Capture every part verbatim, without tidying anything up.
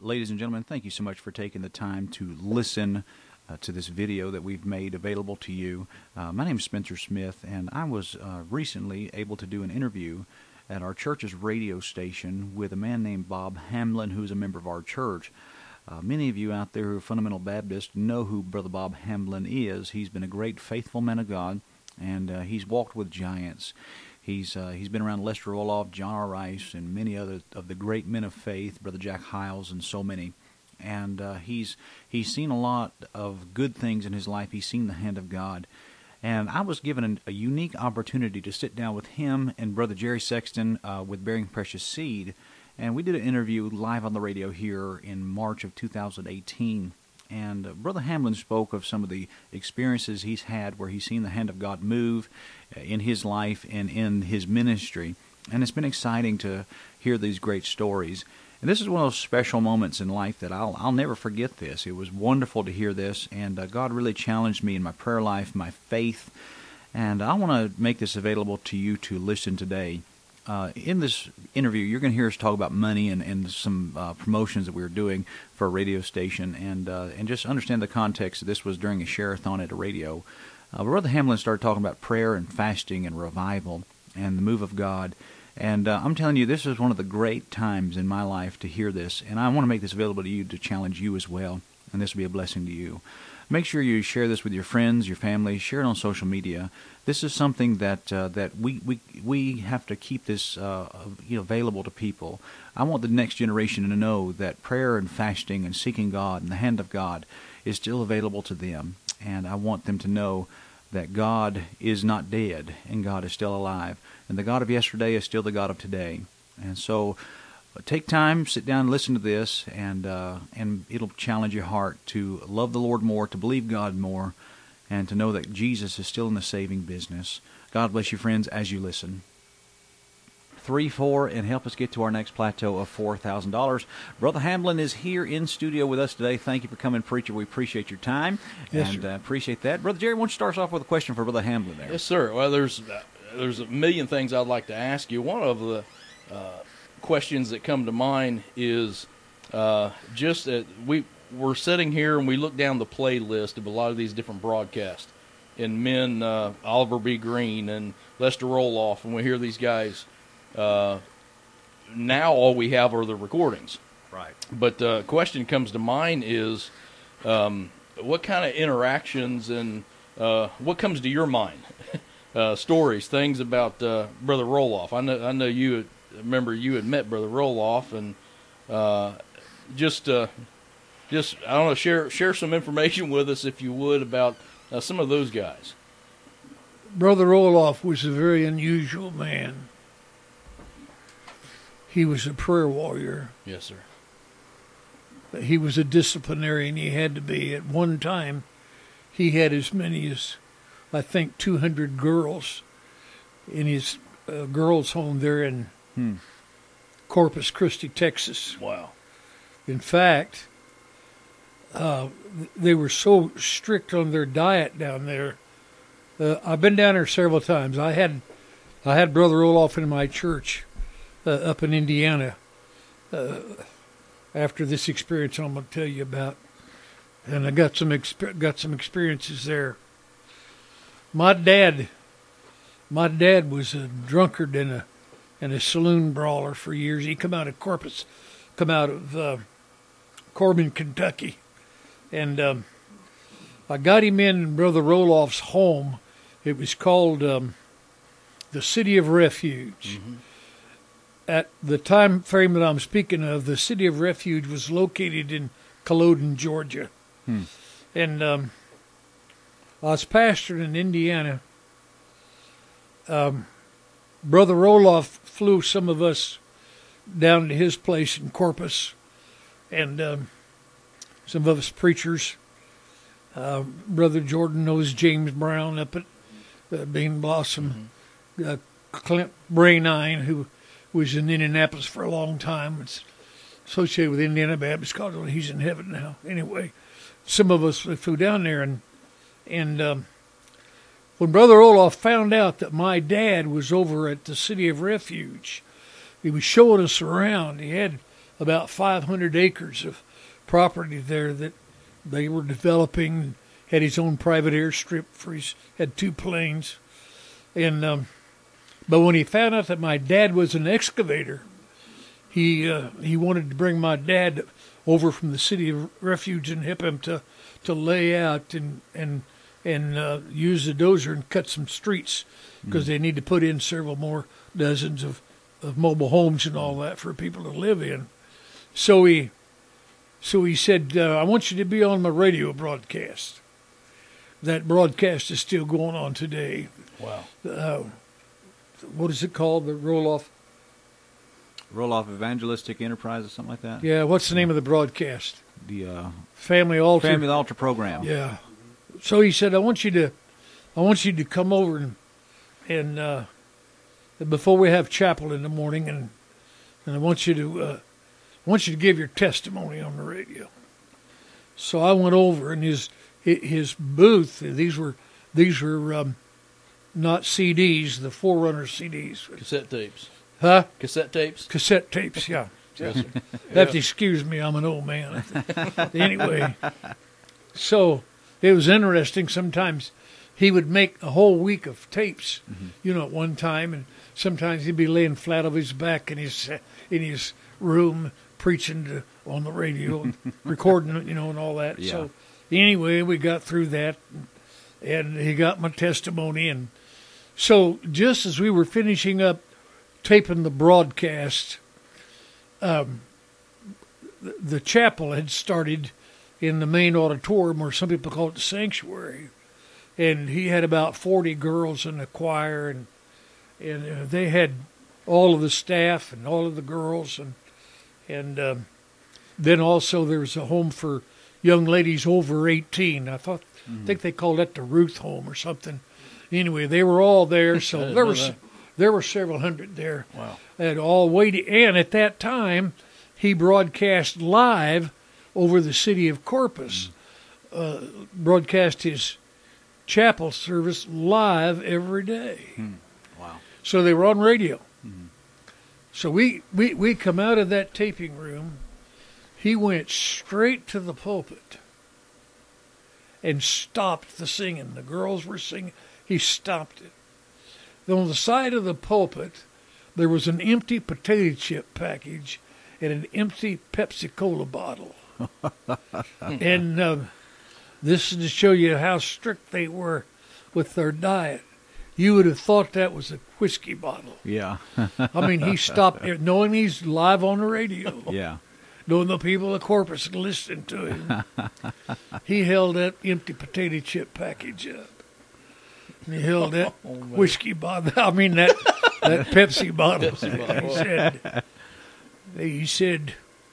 ladies and gentlemen, thank you so much for taking the time to listen uh, to this video that we've made available to you. Uh, my name is Spencer Smith, and I was uh, recently able to do an interview at our church's radio station with a man named Bob Hamblin, who's a member of our church. Uh, many of you out there who are fundamental Baptists know who Brother Bob Hamblin is. He's been a great, faithful man of God, and uh, he's walked with giants. He's uh, he's been around Lester Roloff, John R. Rice, and many other of the great men of faith, Brother Jack Hyles, and so many. And uh, he's he's seen a lot of good things in his life. He's seen the hand of God. And I was given an, a unique opportunity to sit down with him and Brother Jerry Sexton uh, with Bearing Precious Seed. And we did an interview live on the radio here in March of two thousand eighteen. And uh, Brother Hamblin spoke of some of the experiences he's had where he's seen the hand of God move uh, in his life and in his ministry. And it's been exciting to hear these great stories. And this is one of those special moments in life that I'll I'll never forget this. It was wonderful to hear this, and uh, God really challenged me in my prayer life, my faith. And I want to make this available to you to listen today. Uh, in this interview, you're going to hear us talk about money and, and some uh, promotions that we were doing for a radio station, and uh, and just understand the context. This was during a share-a-thon at a radio. Uh, Brother Hamblin started talking about prayer and fasting and revival and the move of God. And uh, I'm telling you, this is one of the great times in my life to hear this, and I want to make this available to you to challenge you as well, and this will be a blessing to you. Make sure you share this with your friends, your family, share it on social media. This is something that uh, that we, we we have to keep this uh, you know, available to people. I want the next generation to know that prayer and fasting and seeking God and the hand of God is still available to them, and I want them to know that God is not dead and God is still alive, and the God of yesterday is still the God of today. And so take time, sit down and listen to this, and uh, and it'll challenge your heart to love the Lord more, to believe God more, and to know that Jesus is still in the saving business. God bless you, friends, as you listen. Three, four, and help us get to our next plateau of four thousand dollars. Brother Hamblin is here in studio with us today. Thank you for coming, preacher. We appreciate your time, yes, and uh, appreciate that. Brother Jerry, why don't you start us off with a question for Brother Hamblin there? Yes, sir. Well, there's uh, there's a million things I'd like to ask you. One of the uh, questions that come to mind is uh, just that we we're sitting here and we look down the playlist of a lot of these different broadcasts, and men, uh, Oliver B. Green and Lester Roloff, and we hear these guys. Uh, now all we have are the recordings. Right. But the uh, question comes to mind is, um, what kind of interactions and uh, what comes to your mind? uh, stories, things about uh, Brother Roloff. I know, I know you. Remember, you had met Brother Roloff, and uh, just, uh, just I don't know, share share some information with us if you would about uh, some of those guys. Brother Roloff was a very unusual man. He was a prayer warrior. Yes, sir. He was a disciplinarian. He had to be. At one time, he had as many as, I think, two hundred girls in his uh, girls' home there in hmm. Corpus Christi, Texas. Wow. In fact, uh, they were so strict on their diet down there. Uh, I've been down there several times. I had, I had Brother Roloff in my church. Uh, up in Indiana, uh, after this experience I'm going to tell you about, and I got some exp- got some experiences there. My dad, my dad was a drunkard and a and a saloon brawler for years. He come out of Corpus, come out of uh, Corbin, Kentucky, and um, I got him in Brother Roloff's home. It was called um, the City of Refuge. Mm-hmm. At the time frame that I'm speaking of, the City of Refuge was located in Culloden, Georgia. Hmm. And um, I was pastoring in Indiana. Um, Brother Roloff flew some of us down to his place in Corpus, and um, some of us preachers. Uh, Brother Jordan knows James Brown up at uh, Bean Blossom. Mm-hmm. Uh, Clint Brainine, who was in Indianapolis for a long time. It's associated with Indiana Baptist College. He's in heaven now. Anyway, some of us flew down there, and and um, when Brother Roloff found out that my dad was over at the City of Refuge, he was showing us around. He had about five hundred acres of property there that they were developing. Had his own private airstrip for his, had two planes. And, um, but when he found out that my dad was an excavator, he, uh, he wanted to bring my dad over from the City of Refuge and help him to, to lay out and, and, and, uh, use the dozer and cut some streets because mm. they need to put in several more dozens of, of mobile homes and all that for people to live in. So he, so he said, uh, I want you to be on my radio broadcast. That broadcast is still going on today. Wow. Uh, what is it called? The roll-off? Roll-off Evangelistic Enterprise or something like that? Yeah, what's the name of the broadcast? The uh, Family Altar. Family Altar program. Yeah. So he said, I want you to, I want you to come over and, and uh, before we have chapel in the morning, and and I want you to, uh, I want you to give your testimony on the radio. So I went over, and his his booth. These were these were um, not C Ds, the Forerunner C Ds. Cassette tapes. Huh? Cassette tapes. Cassette tapes. Yeah. Yes, sir. You have to excuse me. I'm an old man. Anyway, so it was interesting. Sometimes he would make a whole week of tapes, mm-hmm. you know, at one time, and sometimes he'd be laying flat on his back in his in his room preaching to, on the radio, and recording, you know, and all that. Yeah. So anyway, we got through that, and, and he got my testimony, and so just as we were finishing up taping the broadcast, um, the, the chapel had started in the main auditorium, or some people call it the sanctuary, and he had about forty girls in the choir, and and uh, they had all of the staff and all of the girls, and and um, then also there was a home for young ladies over eighteen. I thought, mm-hmm. I think they called that the Ruth home or something. Anyway, they were all there, so there was there were several hundred there. Wow! And all waiting, and at that time, he broadcast live over the city of Corpus, mm-hmm. uh, broadcast his chapel service live every day. Hmm. Wow! So they were on radio. Mm-hmm. So we, we, we come out of that taping room. He went straight to the pulpit and stopped the singing. The girls were singing. He stopped it. Then on the side of the pulpit, there was an empty potato chip package and an empty Pepsi Cola bottle. And uh, this is to show you how strict they were with their diet. You would have thought that was a whiskey bottle. Yeah. I mean, he stopped there, knowing he's live on the radio. Yeah. Knowing the people of Corpus listening to him. He held that empty potato chip package up. And he held that oh, whiskey bottle. I mean, that, that Pepsi bottle. Pepsi bottle. He said, he said,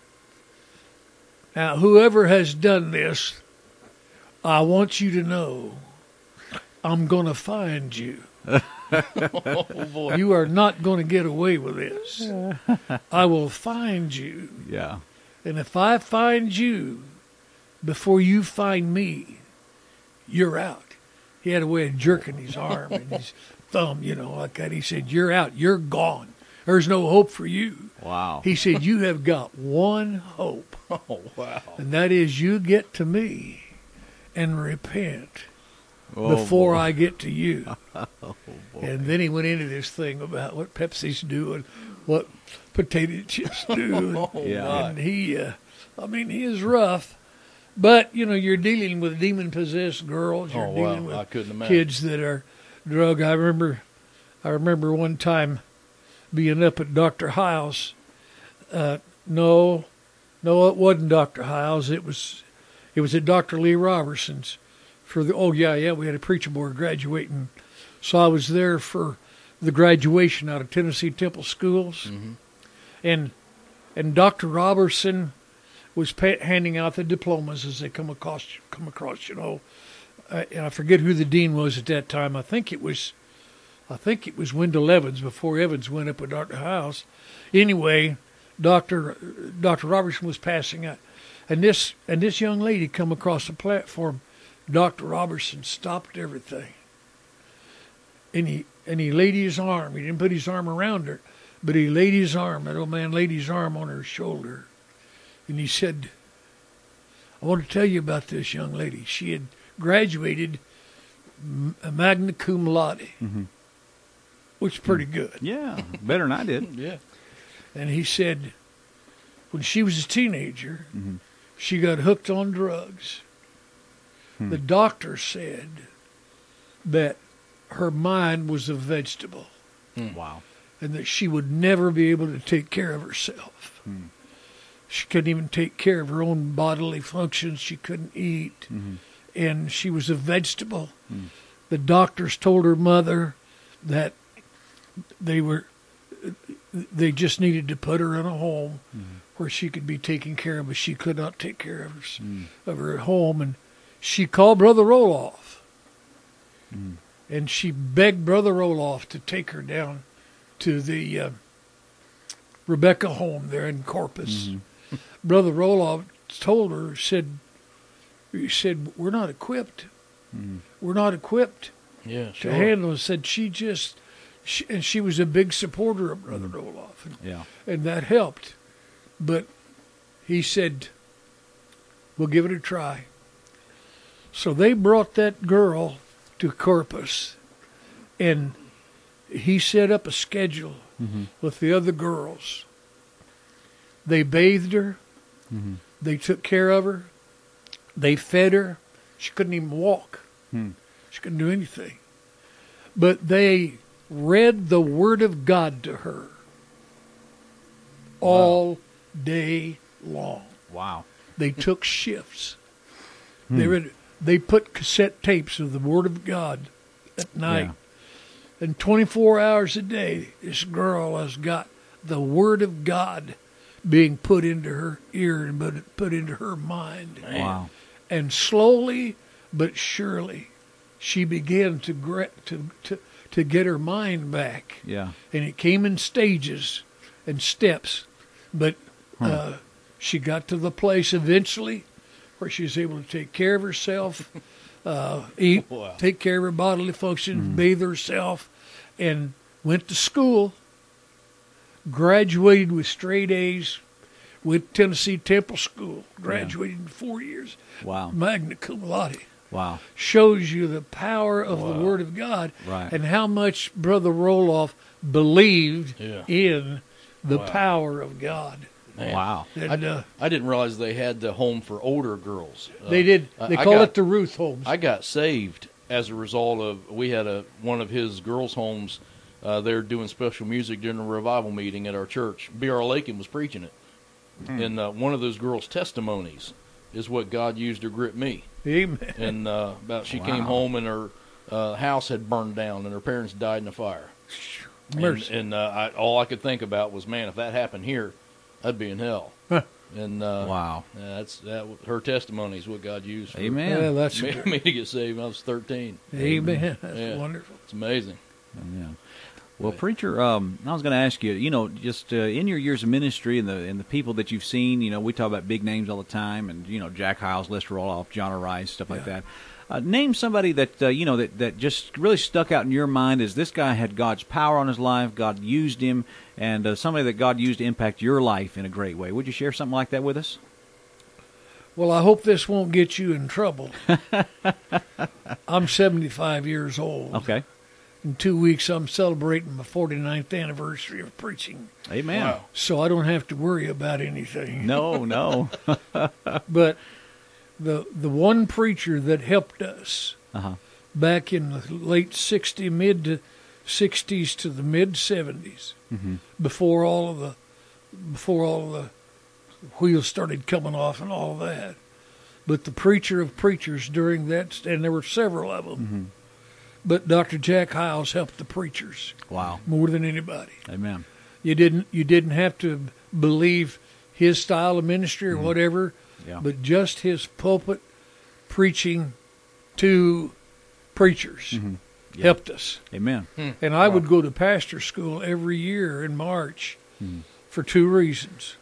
now, whoever has done this, I want you to know I'm going to find you. Oh, boy. You are not going to get away with this. I will find you. Yeah. And if I find you before you find me, you're out. He had a way of jerking his arm and his thumb, you know, like that. He said, you're out. You're gone. There's no hope for you. Wow. He said, you have got one hope. Oh, wow. And that is you get to me and repent. Oh, before boy. I get to you. Oh, boy. And then he went into this thing about what Pepsi's doing, what potato chips do. Oh, yeah. And he, uh, I mean, he is rough. But, you know, you're dealing with demon-possessed girls. You're Oh, wow. dealing with I couldn't imagine. kids that are drug. I remember, I remember one time being up at Doctor Hiles. Uh, no, no, it wasn't Doctor Hiles. It was, it was at Doctor Lee Robertson's. For the oh yeah yeah we had a preacher board graduating, so I was there for the graduation out of Tennessee Temple Schools, mm-hmm. and and Doctor Robertson was pay, handing out the diplomas as they come across come across you know, uh, and I forget who the dean was at that time. I think it was, I think it was Wendell Evans before Evans went up with Doctor House. Anyway, Doctor Doctor Robertson was passing out, and this and this young lady come across the platform. Doctor Robertson stopped everything, and he and he laid his arm. He didn't put his arm around her, but he laid his arm. That old man laid his arm on her shoulder, And he said, I want to tell you about this young lady. She had graduated m- magna cum laude, Mm-hmm. which is pretty good. Yeah, better than I did. Yeah. And he said, when she was a teenager, Mhm. she got hooked on drugs. Hmm. The doctor said that her mind was a vegetable Wow. and that she would never be able to take care of herself. Hmm. She couldn't even take care of her own bodily functions. She couldn't eat. Mhm. And she was a vegetable. Hmm. The doctors told her mother that they were they just needed to put her in a home Mhm. where she could be taken care of, but she could not take care of her, Mm. of her at home. And she called Brother Roloff, Mm. and she begged Brother Roloff to take her down to the uh, Rebecca home there in Corpus. Mhm. Brother Roloff told her, said, he said, we're not equipped. Mhm. We're not equipped Yeah, to sure. handle it. Said she just, she, and she was a big supporter of Brother Roloff, and, Yeah. and that helped. But he said, we'll give it a try. So they brought that girl to Corpus, and he set up a schedule Mhm. with the other girls. They bathed her. Mhm. They took care of her. They fed her. She couldn't even walk. Hmm. She couldn't do anything. But they read the Word of God to her all day long. Wow. They took shifts. Hmm. They read. They put cassette tapes of the Word of God at night. Yeah. And twenty-four hours a day, this girl has got the Word of God being put into her ear and put, put into her mind. Man. Wow. And slowly but surely, she began to, gra- to, to, to get her mind back. Yeah. And it came in stages and steps. But Huh. uh, she got to the place eventually where she was able to take care of herself, uh, eat, Wow. take care of her bodily functions, Mhm. bathe herself, and went to school, graduated with straight A's, went to Tennessee Temple School, graduated in four years, Wow. magna cum laude. Wow. Shows you the power of Wow. the Word of God Right. and how much Brother Roloff believed Yeah. in the Wow. power of God. Man. Wow. And uh, I didn't realize they had the home for older girls. Uh, they did. I- They I call got- it the Ruth Homes. I got saved as a result of we had a one of his girls' homes. Uh, they're doing special music during a revival meeting at our church. B R. Lakin was preaching it, and uh, one of those girls' testimonies is what God used to grip me. Amen. And uh, about she Wow. came home and her uh, house had burned down and her parents died in a fire. Mercy. And, and uh, I, all I could think about was, man, if that happened here, I'd be in hell. Huh. And uh, Wow. yeah, that's that. Her testimony is what God used for Amen. Yeah, that's me, good. me to get saved when I was thirteen. Amen. That's Yeah. wonderful. It's amazing. Yeah. Well, preacher, um, I was going to ask you. You know, just uh, in your years of ministry and the and the people that you've seen. You know, we talk about big names all the time, and you know, Jack Hyles, Lester Roloff, John R. Rice, stuff like Yeah. that. Uh, name somebody that uh, you know that, that just really stuck out in your mind as this guy had God's power on his life. God used him, and uh, somebody that God used to impact your life in a great way. Would you share something like that with us? Well, I hope this won't get you in trouble. I'm seventy-five years old. Okay. In two weeks, I'm celebrating my forty-ninth anniversary of preaching, Amen. Wow. so I don't have to worry about anything. No, no. But the the one preacher that helped us Uh-huh. back in the late sixties, mid to sixties to the mid seventies, Mm-hmm. before all of the before all of the wheels started coming off and all that. But the preacher of preachers during that, and there were several of them, Mm-hmm. but Doctor Jack Hyles helped the preachers Wow. more than anybody. Amen. You didn't you didn't have to believe his style of ministry or whatever, Yeah. but just his pulpit preaching to preachers Mhm. Yeah. helped us. Amen. And I would go to pastor school every year in March Mhm. for two reasons.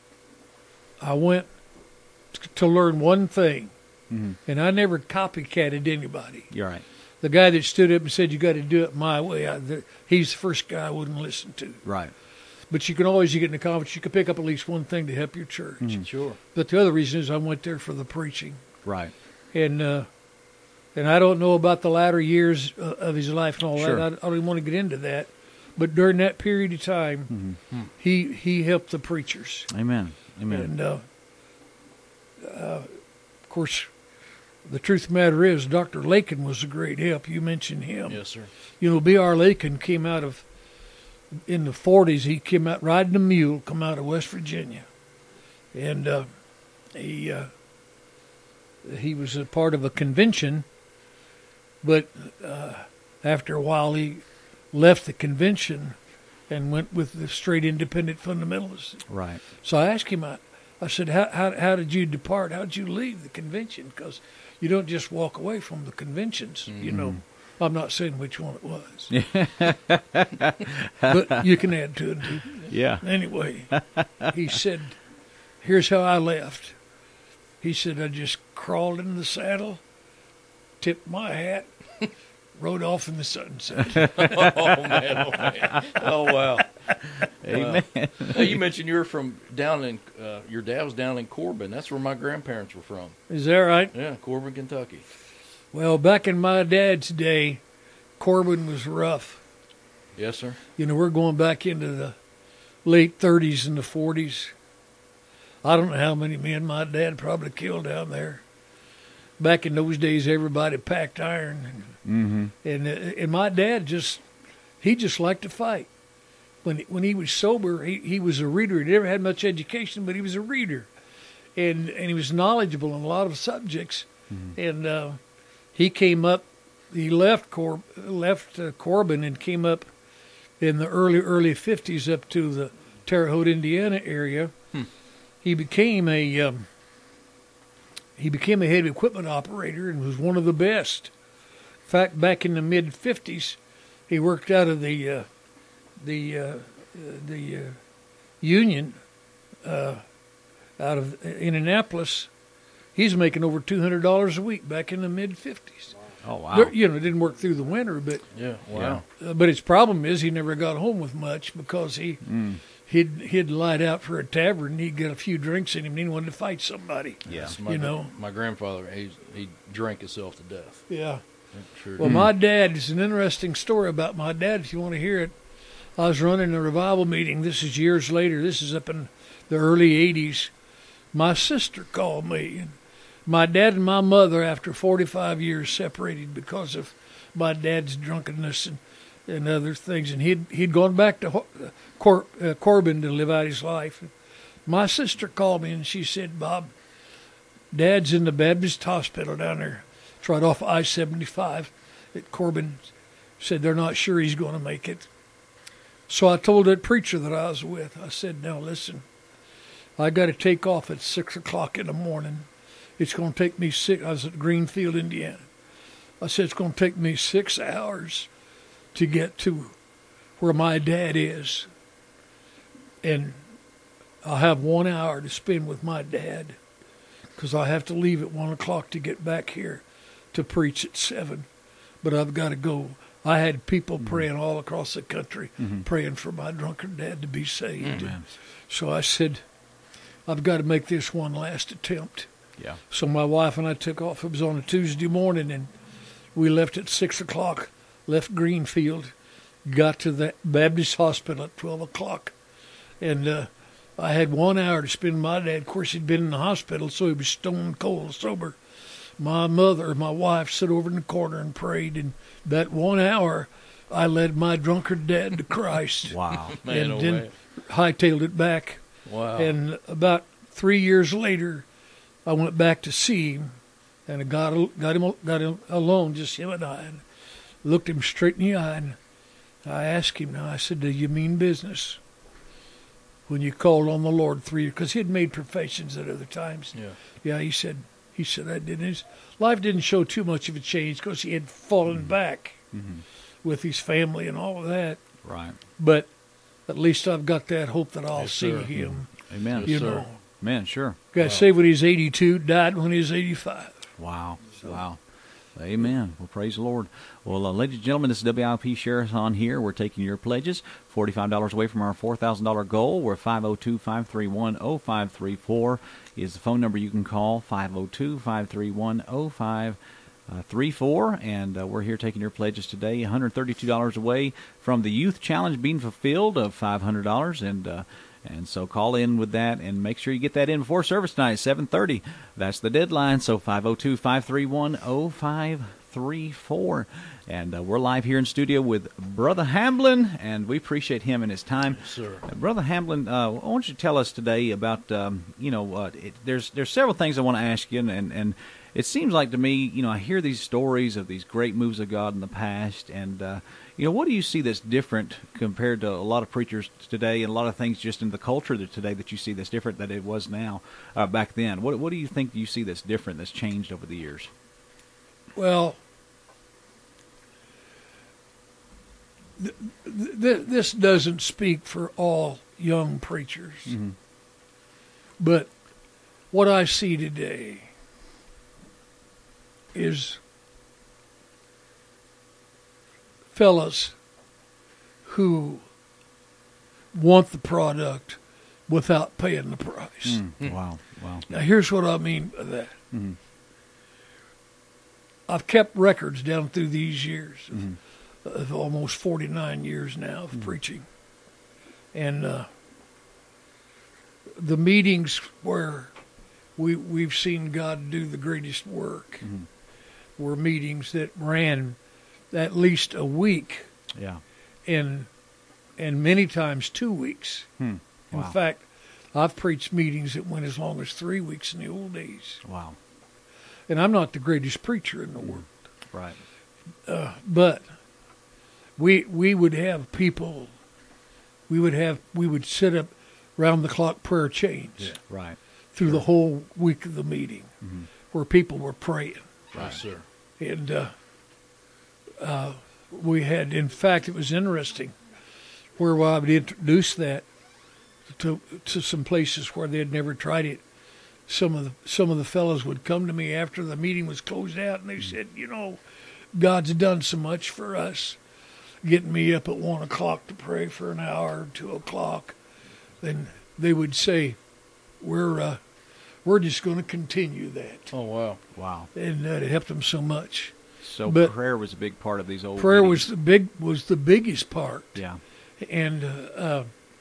I went t- to learn one thing, Mm-hmm. and I never copycatted anybody. You're right. The guy that stood up and said, you got to do it my way, I, the, he's the first guy I wouldn't listen to. Right. But you can always, you get in the conference, you can pick up at least one thing to help your church. Mm-hmm. Sure. But the other reason is I went there for the preaching. Right. And uh, and I don't know about the latter years uh, of his life and all Sure. that. I, I don't even want to get into that. But during that period of time, Mm-hmm. he he helped the preachers. Amen. Amen. And, uh, uh, of course, the truth of the matter is Doctor Lakin was a great help. You mentioned him. Yes, sir. You know, B R Lakin came out of, in the forties, he came out riding a mule, come out of West Virginia. And uh, he uh, he was a part of a convention, but uh, after a while he left the convention and went with the straight independent fundamentalists. Right. So I asked him, I, I said, how, how how did you depart? How did you leave the convention? Because you don't just walk away from the conventions, you know. I'm not saying which one it was. But you can add to it, too. Yeah. Anyway, he said, here's how I left. He said, I just crawled into the saddle, tipped my hat, rode off in the sunset. Oh, man. Oh, man. Oh, wow. Amen. Hey, you mentioned you're from down in, uh, your dad was down in Corbin. That's where my grandparents were from. Is that right? Yeah, Corbin, Kentucky. Well, back in my dad's day, Corbin was rough. Yes, sir. You know, we're going back into the late thirties and the forties. I don't know how many men my dad probably killed down there. Back in those days, everybody packed iron. Mm-hmm. And, and, and my dad just, he just liked to fight. When when he was sober, he, he was a reader. He never had much education, but he was a reader. And and he was knowledgeable in a lot of subjects. Mm-hmm. And uh, he came up, he left Cor, left uh, Corbin and came up in the early, early fifties up to the Terre Haute, Indiana area. Hmm. He became a um, he became a heavy equipment operator and was one of the best. In fact, back in the mid fifties, he worked out of the uh, the uh, the uh, union uh, out of Indianapolis. He's making over two hundred dollars a week back in the mid fifties. Oh, wow. There- You know, didn't work through the winter, but Yeah, wow. uh, but his problem is he never got home with much because he Mm. he'd he'd light out for a tavern. And he'd get a few drinks in him, and he wanted to fight somebody. Yeah. That's my, You know. my grandfather, he, he drank himself to death. Yeah. Sure. Well, my dad is an interesting story about my dad. If you want to hear it, I was running a revival meeting. This is years later. This is up in the early eighties. My sister called me. And my dad and my mother, after forty-five years, separated because of my dad's drunkenness and, and other things. And he'd he'd gone back to Ho- Cor, uh, Corbin to live out his life. My sister called me and she said, "Bob, Dad's in the Baptist hospital down there. It's right off I seventy-five at Corbin." Said they're not sure he's going to make it. So I told that preacher that I was with, I said, "Now listen, I got to take off at six o'clock in the morning. It's going to take me six." I was at Greenfield, Indiana. I said, "It's going to take me six hours to get to where my dad is, and I'll have one hour to spend with my dad, because I have to leave at one o'clock to get back here to preach at seven. But I've got to go." I had people mm-hmm. praying all across the country, mm-hmm. praying for my drunken dad to be saved. Mm-hmm. So I said, I've got to make this one last attempt. Yeah. So my wife and I took off. It was on a Tuesday morning, and we left at six o'clock, left Greenfield, got to the Baptist hospital at twelve o'clock. And uh, I had one hour to spend with my dad. Of course, he'd been in the hospital, so he was stone cold sober. My mother, my wife, sat over in the corner and prayed. And that one hour, I led my drunkard dad to Christ. Wow. Man, and oh, then man. hightailed it back. Wow. And about three years later, I went back to see him, and I got got him got him alone, just him and I, and looked him straight in the eye, and I asked him. Now I said, "Do you mean business when you called on the Lord three years?" Because he had made professions at other times. Yeah. Yeah, he said. He said I did. His life didn't show too much of a change because he had fallen mm-hmm. back Mm-hmm. with his family and all of that. Right. But at least I've got that hope that I'll Yes, see sir. him. Amen. Yes, You sir. know, Man, sure. got Wow. saved when he was eighty-two, died when he was eighty-five. Wow. So- Wow. Amen. Well, praise the Lord. Well, uh, ladies and gentlemen, this is W I P Sheriff on here. We're taking your pledges. forty-five dollars away from our four thousand dollars goal. We're five oh two, five three one, oh five three four is the phone number you can call, five oh two, five three one, oh five three four. And uh, we're here taking your pledges today. one hundred thirty-two dollars away from the Youth Challenge being fulfilled of five hundred dollars. And uh, And so call in with that and make sure you get that in before service tonight, seven thirty. That's the deadline. So five oh two, five three one, oh five three four. And uh, we're live here in studio with Brother Hamblin, and we appreciate him and his time. Yes, sir. Uh, Brother Hamblin, uh, I want you to tell us today about, um, you know, uh, it, there's there's several things I want to ask you, and, and, and it seems like to me, you know, I hear these stories of these great moves of God in the past, and, uh, you know, what do you see that's different compared to a lot of preachers today and a lot of things just in the culture that today that you see that's different than it was now, uh, back then? What what do you think you see that's different, that's changed over the years? Well, th- th- this doesn't speak for all young preachers, Mm-hmm. but what I see today is fellas who want the product without paying the price. Mm. Wow, wow. Now, here's what I mean by that. Mm-hmm. I've kept records down through these years of, Mm-hmm. of almost forty-nine years now of Mm-hmm. preaching. And uh, the meetings where we, we've seen God do the greatest work Mm-hmm. were meetings that ran at least a week, Yeah. and and many times two weeks. Hmm. In Wow. fact, I've preached meetings that went as long as three weeks in the old days. Wow. And I'm not the greatest preacher in the world, Right. uh, but we we would have people. We would have we would set up round the clock prayer chains Yeah. Right. through the whole week of the meeting, Mm-hmm. where people were praying. Yes, sir. And uh, uh, we had, in fact, it was interesting, where I would introduce that to to some places where they had never tried it. Some of the some of the fellows would come to me after the meeting was closed out, and they said, "You know, God's done so much for us, getting me up at one o'clock to pray for an hour, two o'clock." And they would say, "We're uh, we're just going to continue that," Oh, wow. Wow. and uh, it helped them so much. So But prayer was a big part of these old Prayer meetings. was the big was the biggest part, Yeah. and uh, uh,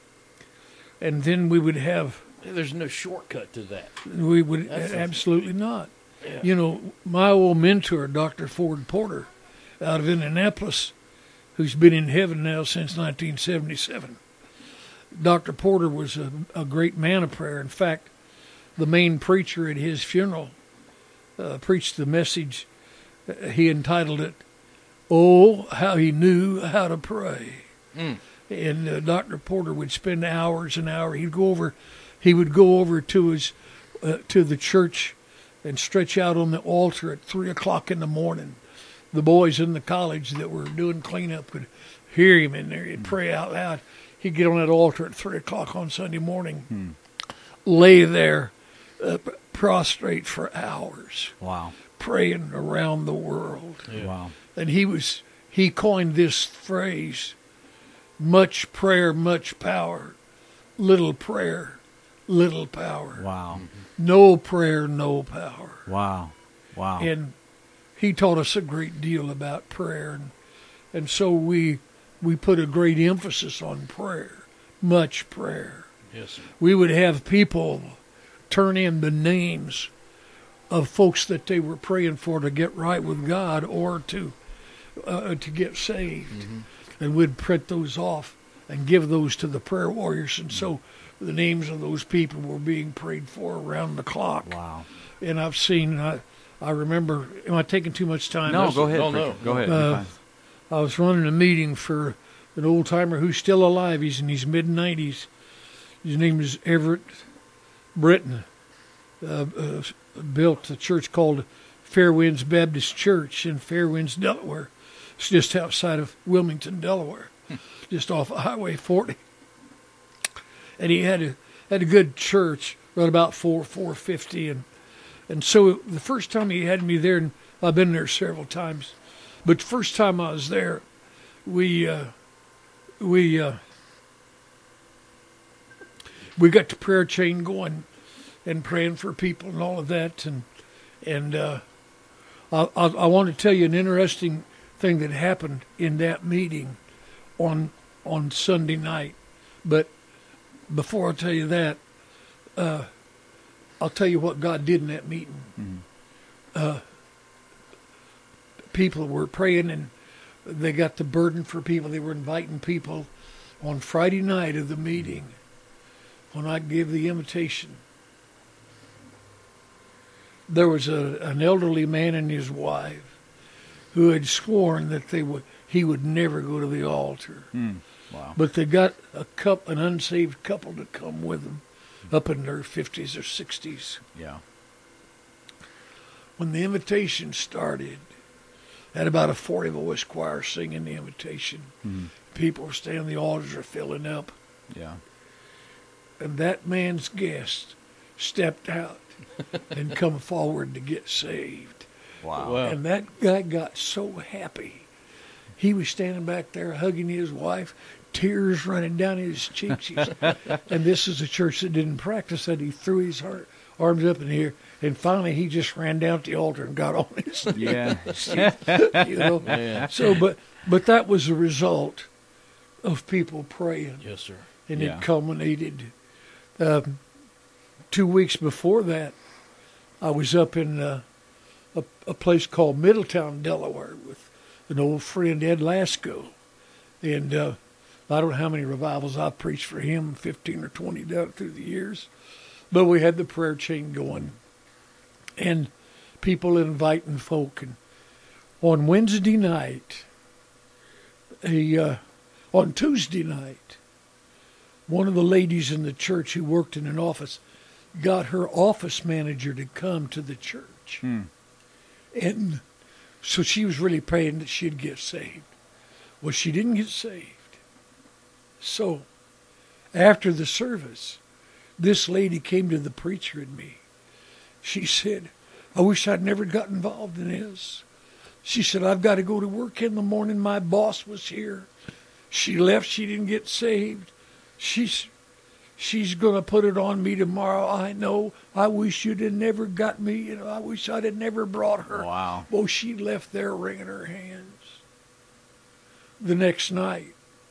and then we would have There's no shortcut to that. we would That's a- absolutely not. Yeah. You know, my old mentor, Doctor Ford Porter, out of Indianapolis, who's been in heaven now since nineteen seventy-seven. Doctor Porter was a, a great man of prayer. In fact, the main preacher at his funeral uh, preached the message. Uh, he entitled it, "Oh, how he knew how to pray." Mm. And uh, Doctor Porter would spend hours and hours. He'd go over, he would go over to his, uh, to the church, and stretch out on the altar at three o'clock in the morning. The boys in the college that were doing cleanup could hear him in there. He'd pray out loud. He'd get on that altar at three o'clock on Sunday morning, Hmm. lay there, uh, prostrate for hours, Wow. praying around the world. Yeah. Wow. And he was he coined this phrase: much prayer, much power; little prayer, little power; Wow. no prayer, no power. Wow. Wow. And he taught us a great deal about prayer, and, and so we we put a great emphasis on prayer, much prayer. Yes, sir. We would have people turn in the names of folks that they were praying for to get right with God or to uh, to get saved, Mm-hmm. and we'd print those off and give those to the prayer warriors. And so the names of those people were being prayed for around the clock. Wow. And I've seen, I, I remember, am I taking too much time? No, That's- go ahead. no, no, preacher. Go no. ahead. You're Uh, fine. I was running a meeting for an old timer who's still alive. He's in his mid nineties. His name is Everett Britton. Uh, uh, built a church called Fairwinds Baptist Church in Fairwinds, Delaware. It's just outside of Wilmington, Delaware, just off of Highway forty. And he had a had a good church, run about four four fifty, and and so the first time he had me there, and I've been there several times, but the first time I was there, we uh, we uh, we got the prayer chain going and praying for people and all of that, and and uh, I, I I want to tell you an interesting thing that happened in that meeting on on Sunday night, but before I tell you that, uh, I'll tell you what God did in that meeting. Mm-hmm. Uh, people were praying, and they got the burden for people. They were inviting people on Friday night of the meeting when I gave the invitation. There was a, an elderly man and his wife who had sworn that they would he would never go to the altar. Mm. Wow. But they got a cup, an unsaved couple to come with them up in their fifties or sixties. Yeah. When the invitation started, had about a forty-voice choir singing the invitation. Mm. People were standing, the altars are filling up. Yeah. And that man's guest stepped out and come forward to get saved. Wow. Wow. And that guy got so happy. He was standing back there hugging his wife, tears running down his cheeks. He's, and this is a church that didn't practice that. He threw his heart, arms up in the air, and finally he just ran down to the altar and got on his knees. Yeah. You know? Yeah. So, but but that was a result of people praying, Yes, sir. and Yeah. it culminated. Um, two weeks before that, I was up in uh, a, a place called Middletown, Delaware, with an old friend, Ed Lasco. And uh, I don't know how many revivals I've preached for him, fifteen or twenty down through the years. But we had the prayer chain going, and people inviting folk. And on Wednesday night, a uh, on Tuesday night, one of the ladies in the church who worked in an office got her office manager to come to the church. Hmm. And so she was really praying that she'd get saved. Well, she didn't get saved. So after the service, this lady came to the preacher and me. She said, I wish I'd never got involved in this. She said, I've got to go to work in the morning. My boss was here. She left. She didn't get saved. She's she's going to put it on me tomorrow. I know. I wish you'd have never got me. You know, I wish I'd have never brought her. Wow. Well, she left there wringing her hands. The next night,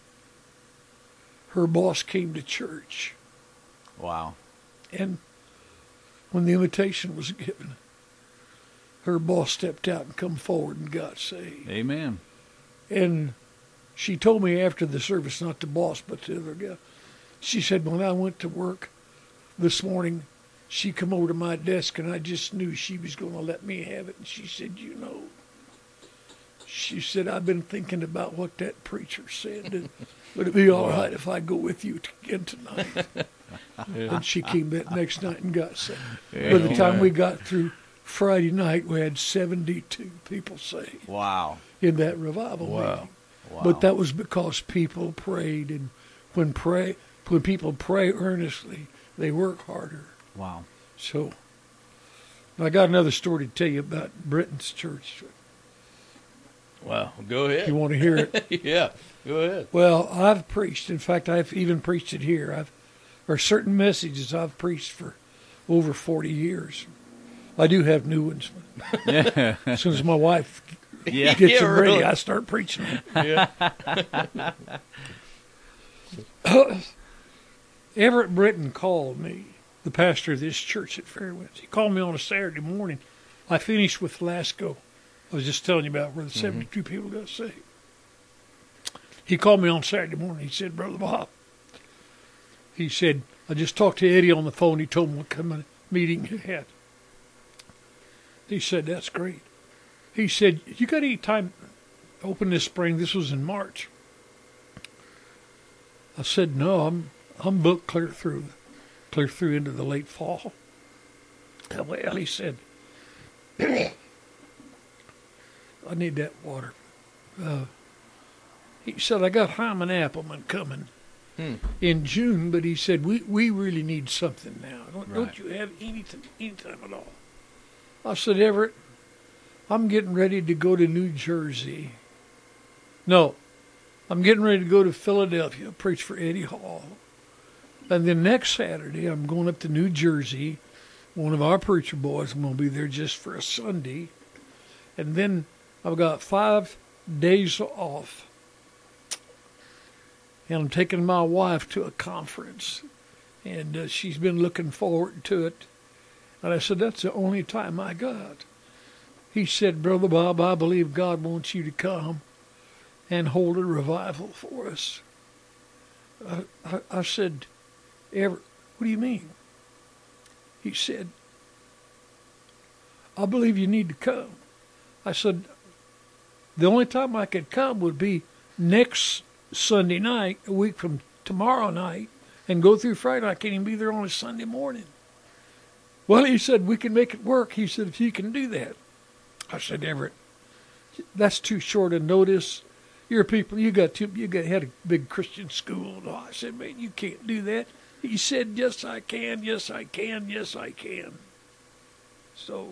her boss came to church. Wow. And when the invitation was given, her boss stepped out and come forward and got saved. Amen. And she told me after the service, not the boss, but the other guy, she said, when I went to work this morning, she come over to my desk, and I just knew she was going to let me have it. And she said, you know, she said, I've been thinking about what that preacher said. And would it be all right if I go with you again tonight? Yeah. And she came back next night and got saved. Yeah. By the time we got through Friday night, we had seventy-two people saved Wow. in that revival Wow. meeting. Wow. But that was because people prayed, and when pray when people pray earnestly, they work harder. Wow. So I got another story to tell you about Britain's church. Wow. Go ahead. You want to hear it? Yeah. Go ahead. Well, I've preached. In fact, I've even preached it here. I've there are certain messages I've preached for over forty years. I do have new ones. Yeah. As soon as my wife Yeah. gets Yeah, them ready, really. I start preaching them. Yeah. Everett Britton called me, the pastor of this church at Fairwinds. He called me on a Saturday morning. I finished with Lasco. I was just telling you about where the seventy-two people got saved. He called me on Saturday morning. He said, Brother Bob, he said, I just talked to Eddie on the phone. He told me what kind of meeting you had. He said, that's great. He said, you got any time to open this spring? This was in March. I said, no, I'm I'm booked clear through, clear through into the late fall. Well, he said, I need that water. Uh, he said, I got Hyman Appleman coming Hmm. in June, but he said, we, we really need something now. Don't, Right. don't you have anything, any time at all? I said, Everett, I'm getting ready to go to New Jersey. No, I'm getting ready to go to Philadelphia, preach for Eddie Hall. And then next Saturday, I'm going up to New Jersey. One of our preacher boys, I'm going to be there just for a Sunday. And then I've got five days off. And I'm taking my wife to a conference. And uh, she's been looking forward to it. And I said, that's the only time I got. He said, Brother Bob, I believe God wants you to come and hold a revival for us. I, I, I said, Ever, what do you mean? He said, I believe you need to come. I said, the only time I could come would be next Sunday night, a week from tomorrow night, and go through Friday. I can't even be there on a Sunday morning. Well, he said, we can make it work. He said, if you can do that. I said, Everett, that's too short a notice. You're people, you got two, you got had a big Christian school. No, I said, man, you can't do that. He said, yes, I can, yes, I can, yes, I can. So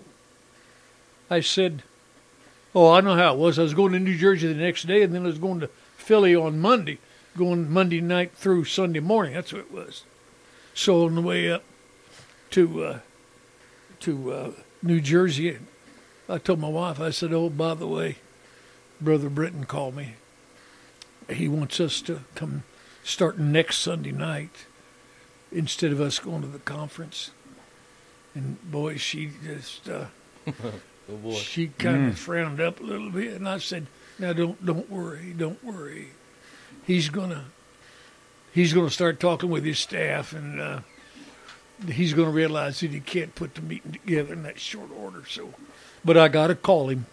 I said, oh, I know how it was. I was going to New Jersey the next day, and then I was going to Philly on Monday, going Monday night through Sunday morning. That's what it was. So on the way up to uh, to uh, New Jersey, I told my wife, I said, oh, by the way, Brother Britton called me. He wants us to come starting next Sunday night instead of us going to the conference. And boy, she just, uh, oh boy. she kind of Mm. frowned up a little bit. And I said, now don't, don't worry, don't worry. He's gonna, he's gonna start talking with his staff, and uh, he's gonna realize that he can't put the meeting together in that short order. So, but I gotta call him.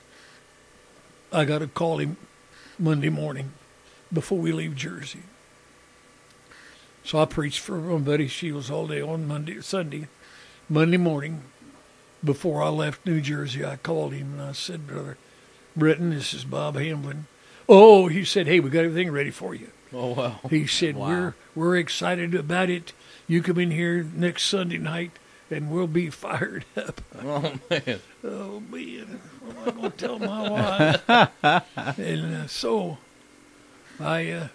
I gotta call him Monday morning before we leave Jersey. So I preached for my buddy Shields all day on Monday, Sunday. Monday morning, before I left New Jersey, I called him and I said, Brother Britton, this is Bob Hamblin. Oh, he said, hey, we got everything ready for you. Oh, wow. He said, Wow. we're we're excited about it. You come in here next Sunday night and we'll be fired up. Oh, man. Oh, man, what am I going to tell my wife? And uh, so I uh,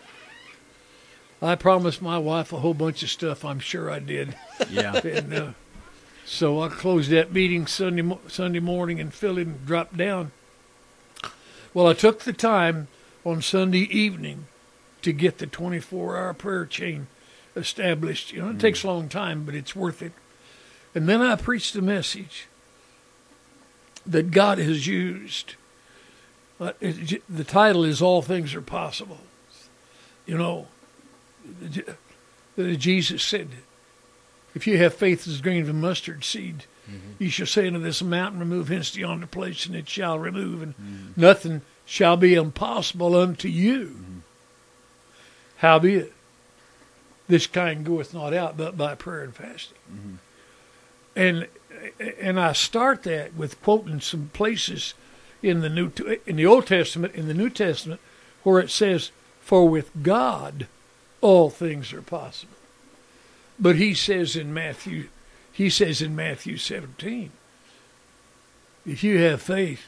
I promised my wife a whole bunch of stuff. I'm sure I did. Yeah. And uh, so I closed that meeting Sunday mo- Sunday morning in Philly and dropped down. Well, I took the time on Sunday evening to get the twenty-four hour prayer chain established. You know, it mm. takes a long time, but it's worth it. And then I preached a message that God has used. Uh, it, the title is All Things Are Possible. You know, Jesus said, if you have faith as a grain of a mustard seed, mm-hmm. you shall say unto this mountain, remove hence to yonder place, and it shall remove, and mm-hmm. nothing shall be impossible unto you. Mm-hmm. Howbeit, this kind goeth not out but by prayer and fasting. Mm-hmm. And and I start that with quoting some places in the New in the Old Testament, in the New Testament, where it says, "For with God, all things are possible." But he says in Matthew, he says in Matthew seventeen, if you have faith,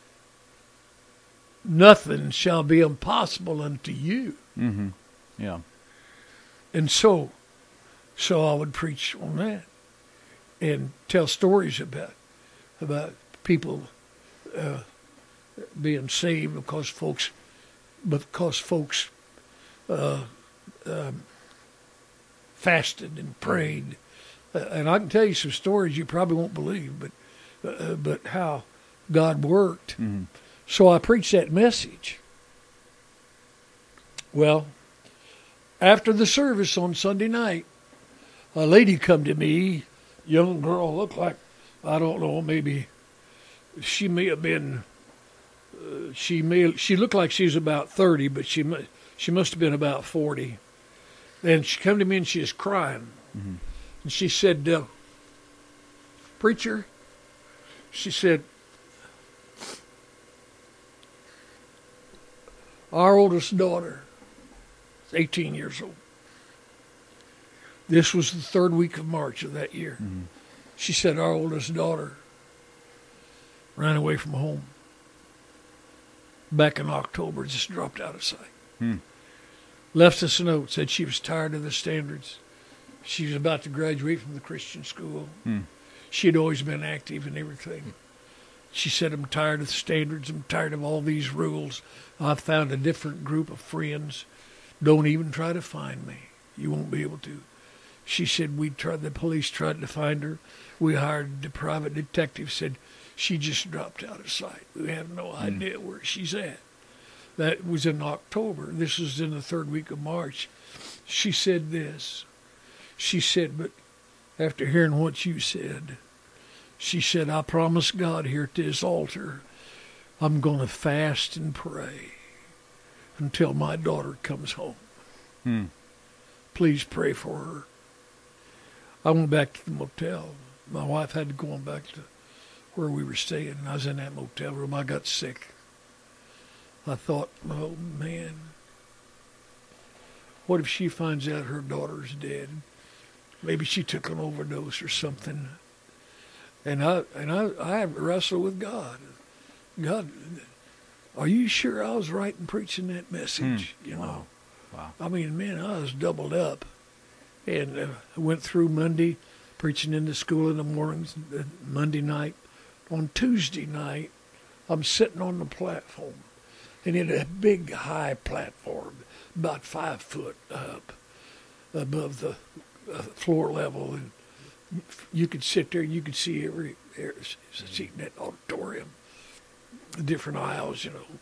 nothing shall be impossible unto you. Mm-hmm. Yeah. And so, so I would preach on that and tell stories about about people uh, being saved because folks, because folks uh, um, fasted and prayed. Uh, and I can tell you some stories you probably won't believe, but uh, but how God worked. Mm-hmm. So I preached that message. Well, after the service on Sunday night, a lady come to me, young girl, looked like, I don't know, maybe she may have been, uh, she may she looked like she was about thirty, but she she must have been about forty. And she come to me and she was crying. Mm-hmm. And she said, uh, preacher, she said, our oldest daughter is eighteen years old. This was the third week of March of that year. Mm-hmm. She said, our oldest daughter ran away from home. back in October, just dropped out of sight. Hmm. Left us a note, said she was tired of the standards. She was about to graduate from the Christian school. Hmm. She had always been active in everything. She said, I'm tired of the standards. I'm tired of all these rules. I've found a different group of friends. Don't even try to find me. You won't be able to. She said, we tried, the police tried to find her. We hired the private detective, said she just dropped out of sight. We have no Hmm. idea where she's at. That was in October. This was in the third week of March. She said this. She said, but after hearing what you said, she said, I promise God here at this altar, I'm going to fast and pray until my daughter comes home. Hmm. Please pray for her. I went back to the motel. My wife had to go on back to where we were staying. I was in that motel room. I got sick. I thought, oh, man, what if she finds out her daughter's dead? Maybe she took an overdose or something. And I and I, I wrestled with God. God, are you sure I was right in preaching that message? Hmm. You know, Wow. Wow. I mean, man, I was doubled up. And uh, I went through Monday, preaching in the school in the mornings, uh, Monday night. On Tuesday night, I'm sitting on the platform. And it a big, high platform, about five foot up above the uh, floor level. And you could sit there, you could see every, every seat in that auditorium, the different aisles, you know.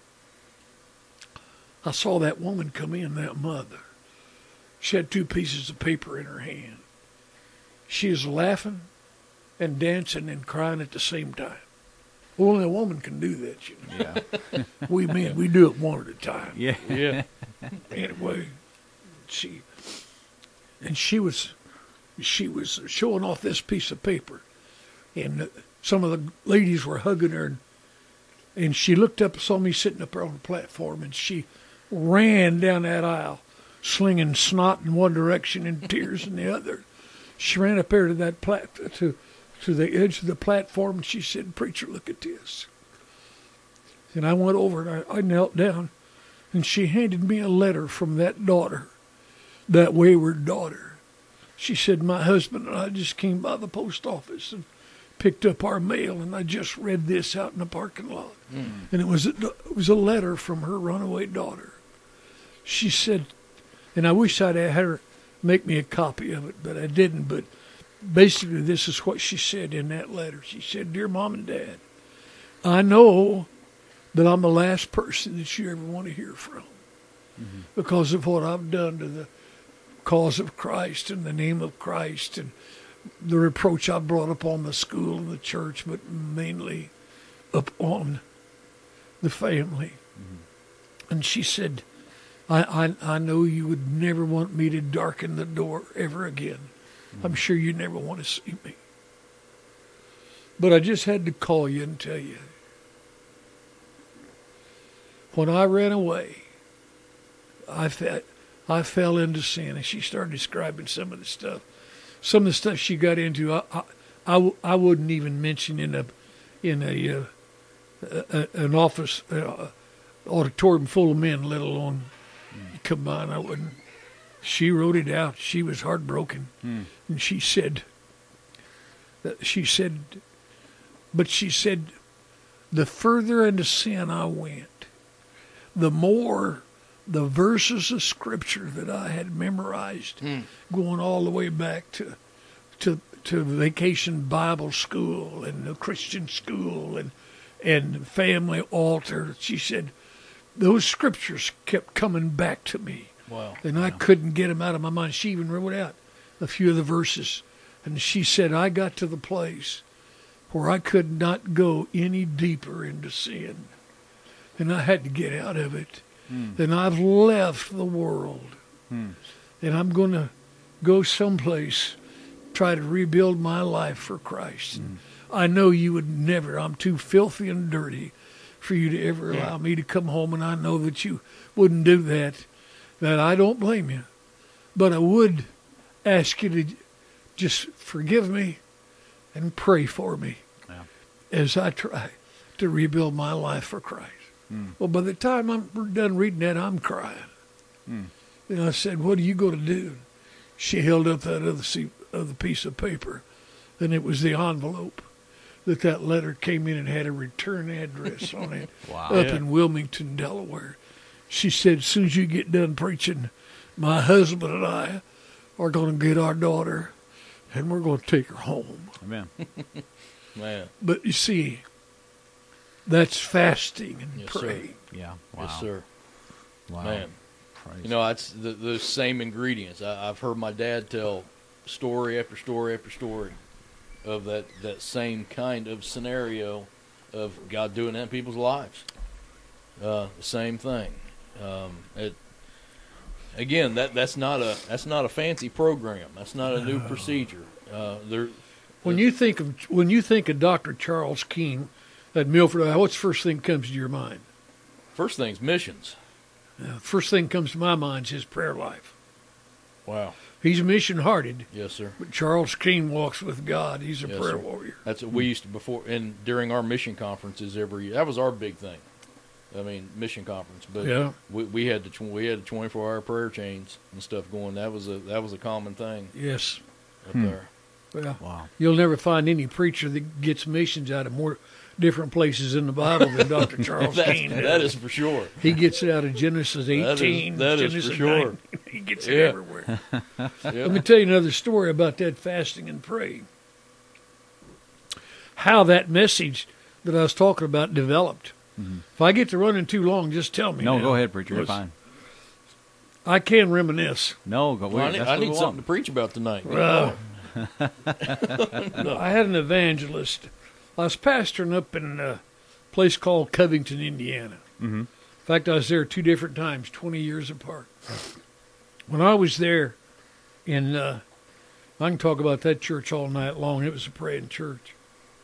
I saw that woman come in, that mother. She had two pieces of paper in her hand. She was laughing and dancing and crying at the same time. Only a woman can do that, you know. Yeah. We men, we do it one at a time. Yeah. Yeah. Anyway, she and she was she was showing off this piece of paper, and some of the ladies were hugging her, and, and she looked up, saw me sitting up there on the platform, and she ran down that aisle, slinging snot in one direction and tears in the other. She ran up there to that plat to to the edge of the platform, and she said, "Preacher, look at this." And I went over and I, I knelt down, and she handed me a letter from that daughter, that wayward daughter. She said, my husband and I just came by the post office and picked up our mail, and I just read this out in the parking lot. Mm. And it was, a, it was a letter from her runaway daughter. She said, and I wish I'd had her make me a copy of it, but I didn't. But basically this is what she said in that letter. She said, Dear Mom and Dad, I know that I'm the last person that you ever want to hear from mm-hmm. because of what I've done to the cause of Christ and the name of Christ and the reproach I brought upon the school and the church, but mainly upon the family. Mm-hmm. And she said, I, I I know you would never want me to darken the door ever again. Mm-hmm. I'm sure you never want to see me. But I just had to call you and tell you, when I ran away, I fell, I fell into sin. And she started describing some of the stuff. Some of the stuff she got into, I, I, I, I wouldn't even mention in a in a, uh, a an office uh, auditorium full of men, let alone mm. combined. I wouldn't. She wrote it out. She was heartbroken, mm. and she said, she said, but she said, the further into sin I went, the more the verses of Scripture that I had memorized, mm. going all the way back to to to Vacation Bible School and the Christian school and and family altar. She said those Scriptures kept coming back to me. Wow! And wow. I couldn't get them out of my mind. She even wrote out a few of the verses, and she said I got to the place where I could not go any deeper into sin. And I had to get out of it. Mm. And I've left the world. Mm. And I'm going to go someplace, try to rebuild my life for Christ. Mm. I know you would never. I'm too filthy and dirty for you to ever allow yeah. me to come home. And I know that you wouldn't do that. That I don't blame you. But I would ask you to just forgive me and pray for me yeah. as I try to rebuild my life for Christ. Mm. Well, by the time I'm done reading that, I'm crying. Mm. And I said, what are you going to do? She held up that other, seat, other piece of paper, and it was the envelope that that letter came in and had a return address on it. Wow. Up Yeah. in Wilmington, Delaware. She said, as soon as you get done preaching, my husband and I are going to get our daughter, and we're going to take her home. Amen. Man. But you see, that's fasting and Yes, sir. praying. Yeah. Wow. Yes, sir. Wow. Man. Praise You know, it's the, the same ingredients. I, I've heard my dad tell story after story after story of that, that same kind of scenario of God doing that in people's lives. Uh, the same thing. Um, it again, that that's not a that's not a fancy program. That's not a new procedure. Uh, there. When you think of when you think of Doctor Charles King at Milford, what's the first thing that comes to your mind? First thing's missions. Uh, first thing that comes to my mind is his prayer life. Wow. He's mission-hearted, Yes, sir. but Charles King walks with God. He's a Yes, prayer sir. warrior. That's what we used to before, and during our mission conferences every year. That was our big thing. I mean, mission conference, but Yeah. we, we had the tw- we had the twenty-four hour prayer chains and stuff going. That was a that was a common thing Yes. up Hmm. there. Well, Wow. you'll never find any preacher that gets missions out of more different places in the Bible than Doctor Charles That, King does. that is for sure. He gets it out of Genesis eighteen. That is- that is Genesis for sure. nineteen. He gets it Yeah. everywhere. Let me Yeah. tell you another story about that fasting and praying. How that message that I was talking about developed. Mhm. If I get to running too long, just tell me. No, now. go ahead, preacher. You're Listen, fine. I can reminisce. No, go. Well, I wait, need, that's I what we need want. something to preach about tonight. Well, I had an evangelist. I was pastoring up in a place called Covington, Indiana. Mm-hmm. In fact, I was there two different times, twenty years apart. When I was there in, uh, I can talk about that church all night long. It was a praying church.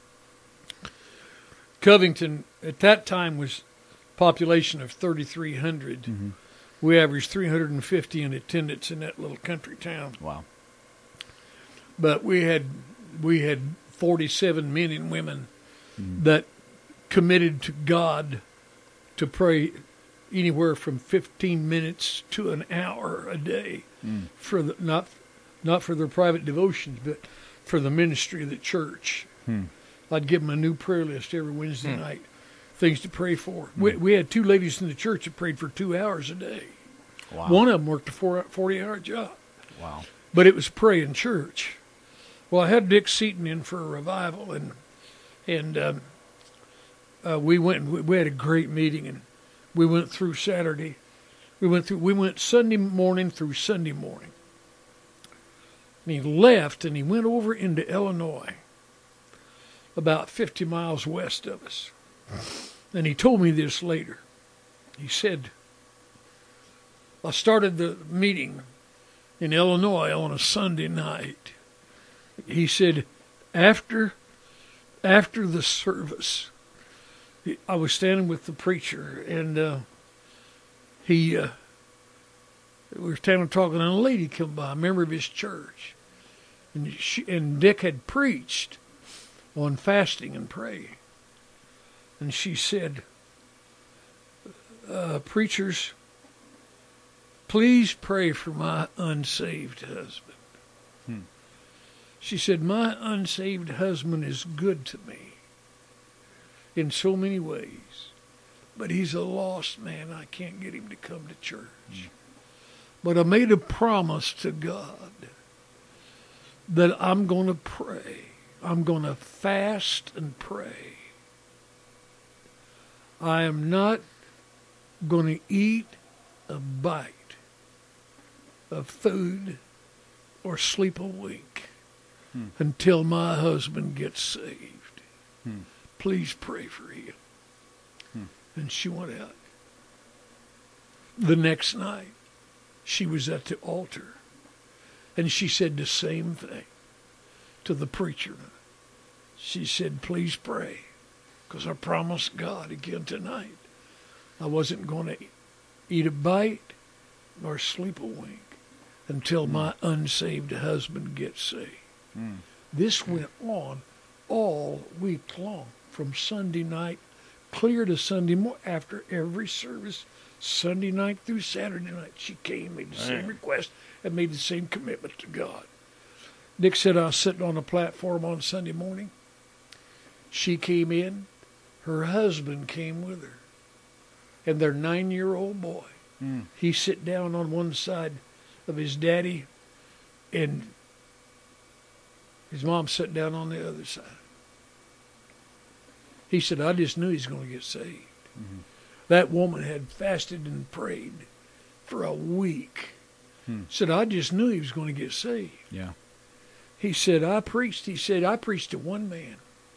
Covington, at that time, was a population of thirty-three hundred. Mm-hmm. We averaged three hundred fifty in attendance in that little country town. Wow. But we had we had forty-seven men and women Mm. that committed to God to pray anywhere from fifteen minutes to an hour a day Mm. for the, not not for their private devotions, but for the ministry of the church. Hmm. I'd give them a new prayer list every Wednesday Hmm. night, things to pray for. We, we had two ladies in the church that prayed for two hours a day. Wow. One of them worked a four, forty-hour job, Wow. but it was praying church. Well, I had Dick Seaton in for a revival, and and um, uh, we went. And we, we had a great meeting, and we went through Saturday. We went through. We went Sunday morning through Sunday morning. And he left, and he went over into Illinois, about fifty miles west of us. And he told me this later. He said, I started the meeting in Illinois on a Sunday night. He said, after after the service, I was standing with the preacher, and uh, he uh, we were standing talking, and a lady came by, a member of his church, and she, and Dick had preached on fasting and praying, and she said, uh, "Preachers, please pray for my unsaved husband." Hmm. She said, my unsaved husband is good to me in so many ways, but he's a lost man. I can't get him to come to church. Hmm. But I made a promise to God that I'm going to pray. I'm going to fast and pray. I am not going to eat a bite of food or sleep a wink hmm. until my husband gets saved. Hmm. Please pray for him. Hmm. And she went out. The next night, she was at the altar, and she said the same thing to the preacher. She said, please pray, because I promised God again tonight I wasn't going to eat a bite nor sleep a wink until mm. my unsaved husband gets saved. Mm. This went on all week long, from Sunday night clear to Sunday morning. After every service, Sunday night through Saturday night, she came, made the Man. same request, and made the same commitment to God. Dick said, I was sitting on a platform on Sunday morning. She came in. Her husband came with her. And their nine-year-old boy. Mm. He sit down on one side of his daddy, and his mom sat down on the other side. He said, I just knew he was going to get saved. Mm-hmm. That woman had fasted and prayed for a week. Hmm. Said, I just knew he was going to get saved. Yeah. He said, I preached. He said, I preached to one man.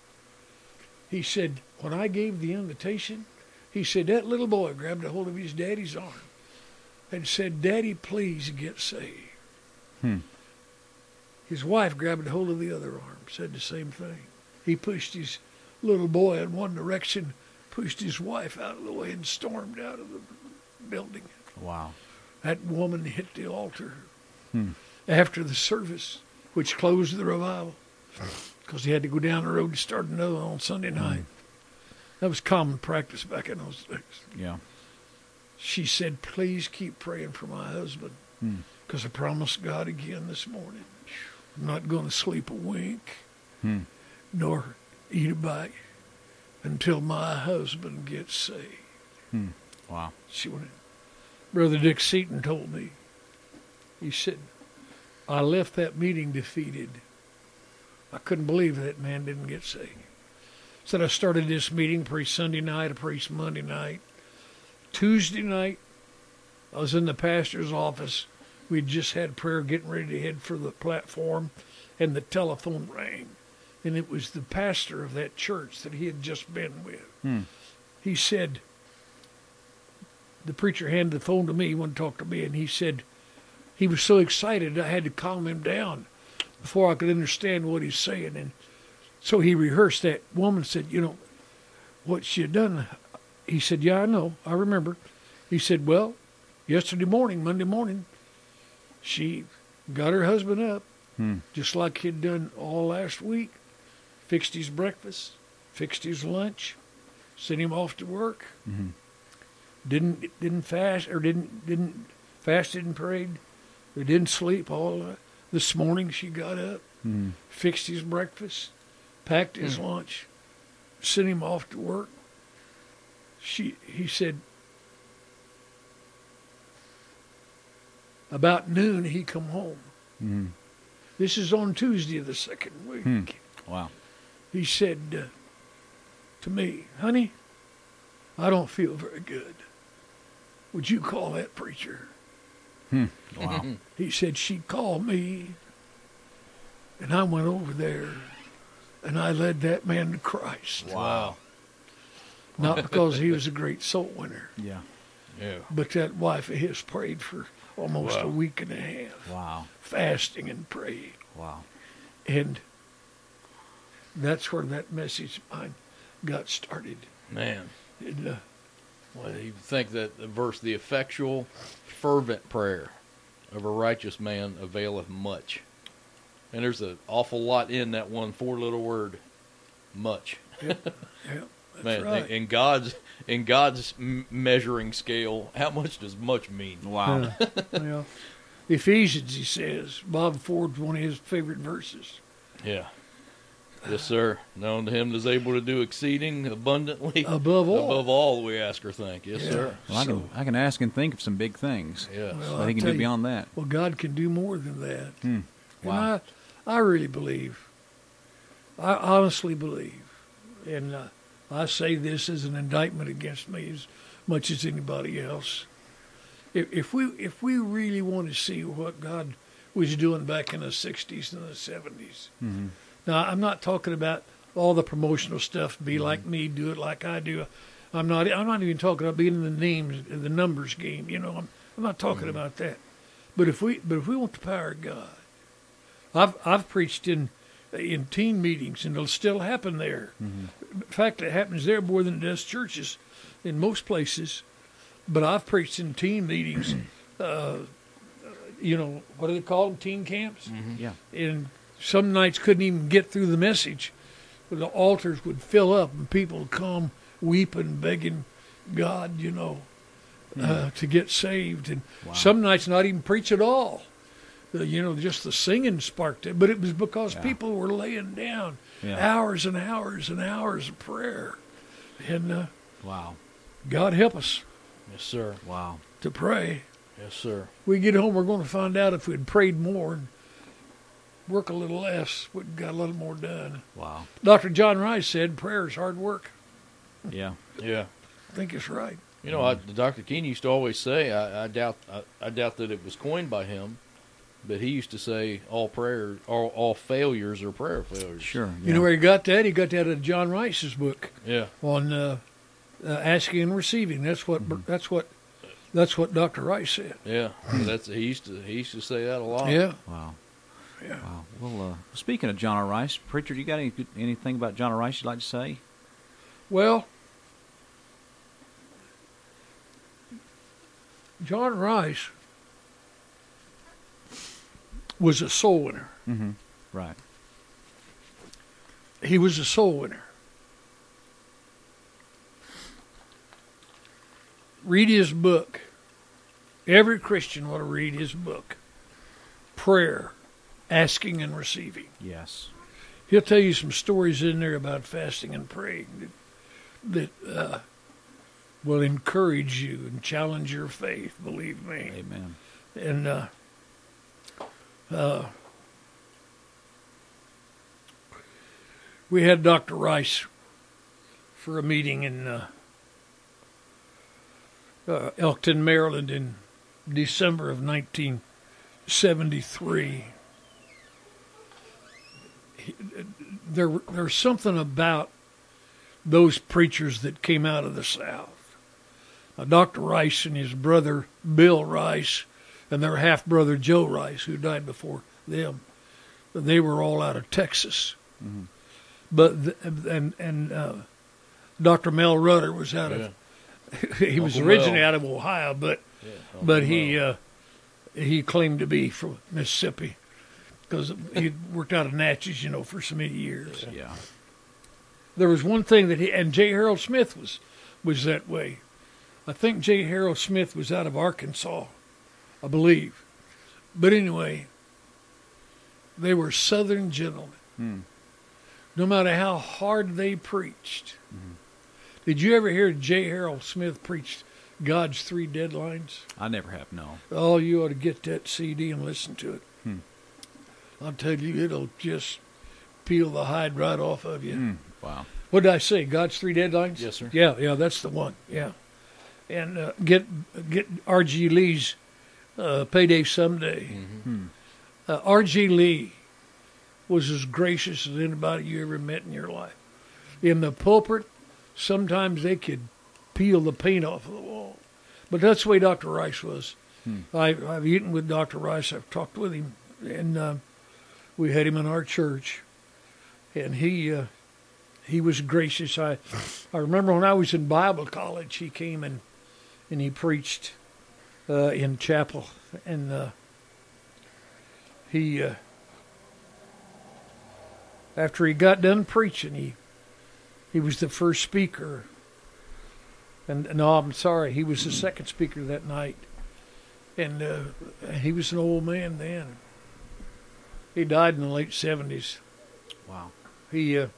He said, when I gave the invitation, he said, that little boy grabbed a hold of his daddy's arm and said, Daddy, please get saved. Hmm. His wife grabbed a hold of the other arm, said the same thing. He pushed his little boy in one direction, pushed his wife out of the way, and stormed out of the building. Wow. That woman hit the altar Hmm. after the service, which closed the revival, because he had to go down the road to start another on Sunday night. That was common practice back in those days. Yeah. She said, please keep praying for my husband, Hmm. because I promised God again this morning, I'm not going to sleep a wink, Hmm. nor eat a bite until my husband gets saved. Hmm. Wow. She went, Brother Dick Seaton told me, he said, I left that meeting defeated. I couldn't believe that man didn't get saved. Said I started this meeting, preached Sunday night, I preached Monday night. Tuesday night, I was in the pastor's office. We'd just had prayer, getting ready to head for the platform, and the telephone rang. And it was the pastor of that church that he had just been with. Hmm. He said, the preacher handed the phone to me, he wanted to talk to me, and he said, he was so excited I had to calm him down before I could understand what he's saying. And so he rehearsed. That woman said, you know, what she had done. He said, yeah, I know, I remember. He said, well, yesterday morning, Monday morning, she got her husband up, Hmm. just like he'd done all last week, fixed his breakfast, fixed his lunch, sent him off to work. Mm-hmm. Didn't didn't fast or didn't didn't fasted and prayed. Or didn't sleep all uh, this morning. She got up, Mm-hmm. fixed his breakfast, packed his Mm. lunch, sent him off to work. She he said about noon he come home. Mm-hmm. This is on Tuesday of the second week. Hmm. Wow. He said uh, to me, honey, I don't feel very good. Would you call that preacher? Hmm. Wow. He said, she called me, and I went over there, and I led that man to Christ. Wow. Not because he was a great soul winner, Yeah. Yeah. but that wife of his prayed for almost Wow. a week and a half, Wow. fasting and praying. Wow. And that's where that message of mine got started. Man. And, uh, Well, you think that the verse, the effectual, fervent prayer of a righteous man availeth much. And there's an awful lot in that one four little word, much. yeah, that's Man, right. in God's in God's m- measuring scale, how much does much mean? Wow. Uh, well, Ephesians, he says, Bob Ford's one of his favorite verses. Yeah. Yes, sir. Known to him that is able to do exceeding abundantly Above all. above all we ask or think. Yes, Yeah. sir. Well, I can So- I can ask and think of some big things. Yes. Well, But he I'll can tell do you- beyond that. Well, God can do more than that. Hmm. Wow. And I, I really believe, I honestly believe, and uh, I say this as an indictment against me as much as anybody else. If, if we if we really want to see what God was doing back in the sixties and the seventies, Mm-hmm. now I'm not talking about all the promotional stuff. Be like me, do it like I do. I'm not. I'm not even talking about being in the names, the numbers game. You know, I'm. I'm not talking about that. But if we, but if we want the power of God, I've I've preached in in teen meetings, and it'll still happen there. Mm-hmm. In fact, it happens there more than it does churches, in most places. But I've preached in teen meetings. uh, you know, what do they call them? Teen camps. Yeah. And some nights couldn't even get through the message. But the altars would fill up, and people would come weeping, begging God, you know, uh, to get saved. And Wow. some nights not even preach at all. The, you know, just the singing sparked it. But it was because Yeah. people were laying down Yeah. hours and hours and hours of prayer. And uh, Wow. God help us Yes, sir. Wow. to pray. Yes, sir. We get home, we're going to find out if we'd prayed more and work a little less, we'd got a little more done. Wow. Doctor John Rice said prayer is hard work. Yeah. Yeah. I think it's right. You know, I, Doctor King used to always say, I, I doubt, I, I doubt that it was coined by him, but he used to say, all prayer, all, all failures are prayer failures. Sure. Yeah. You know where he got that? He got that out of John Rice's book Yeah. on uh, uh, asking and receiving. That's what. That's what. That's what Doctor Rice said. Yeah. That's he used to he used to say that a lot. Yeah. Wow. Yeah. Wow. Well, uh, speaking of John R. Rice, preacher, you got any, anything about John R. Rice you'd like to say? Well, John Rice was a soul winner. Mm-hmm. Right. He was a soul winner. Read his book. Every Christian ought to read his book. Prayer, Asking and Receiving. Yes. He'll tell you some stories in there about fasting and praying that, that uh, will encourage you and challenge your faith, believe me. Amen. And uh, uh, we had Doctor Rice for a meeting in uh, uh, Elkton, Maryland in December of nineteen seventy-three. He, there, there's something about those preachers that came out of the South. Uh, Doctor Rice and his brother Bill Rice and their half-brother Joe Rice, who died before them, they were all out of Texas. Mm-hmm. But the, and and uh, Doctor Mel Rudder was out Yeah. of. He was Uncle originally Mel. out of Ohio, but Yeah. but he uh, he claimed to be from Mississippi because he worked out of Natchez, you know, for so many years. Yeah. There was one thing that he and J. Harold Smith was was that way. I think J. Harold Smith was out of Arkansas, I believe. But anyway, they were Southern gentlemen. Hmm. No matter how hard they preached. Mm-hmm. Did you ever hear J. Harold Smith preach God's Three Deadlines? I never have, no. Oh, you ought to get that C D and listen to it. Hmm. I'll tell you, it'll just peel the hide right off of you. Mm. Wow. What did I say? God's Three Deadlines? Yes, sir. Yeah, yeah, that's the one. Yeah. And uh, get get R G. Lee's uh, Payday Someday. Hmm. Uh, R G. Lee was as gracious as anybody you ever met in your life. In the pulpit, sometimes they could peel the paint off of the wall. But that's the way Doctor Rice was. Hmm. I, I've eaten with Doctor Rice. I've talked with him. And uh, we had him in our church. And he uh, he was gracious. I I remember when I was in Bible college, he came and, and he preached uh, in chapel. And uh, he... Uh, After he got done preaching, he he was the first speaker. And no, I'm sorry, he was the second speaker that night. And uh, he was an old man then. He died in the late seventies. Wow. He uh,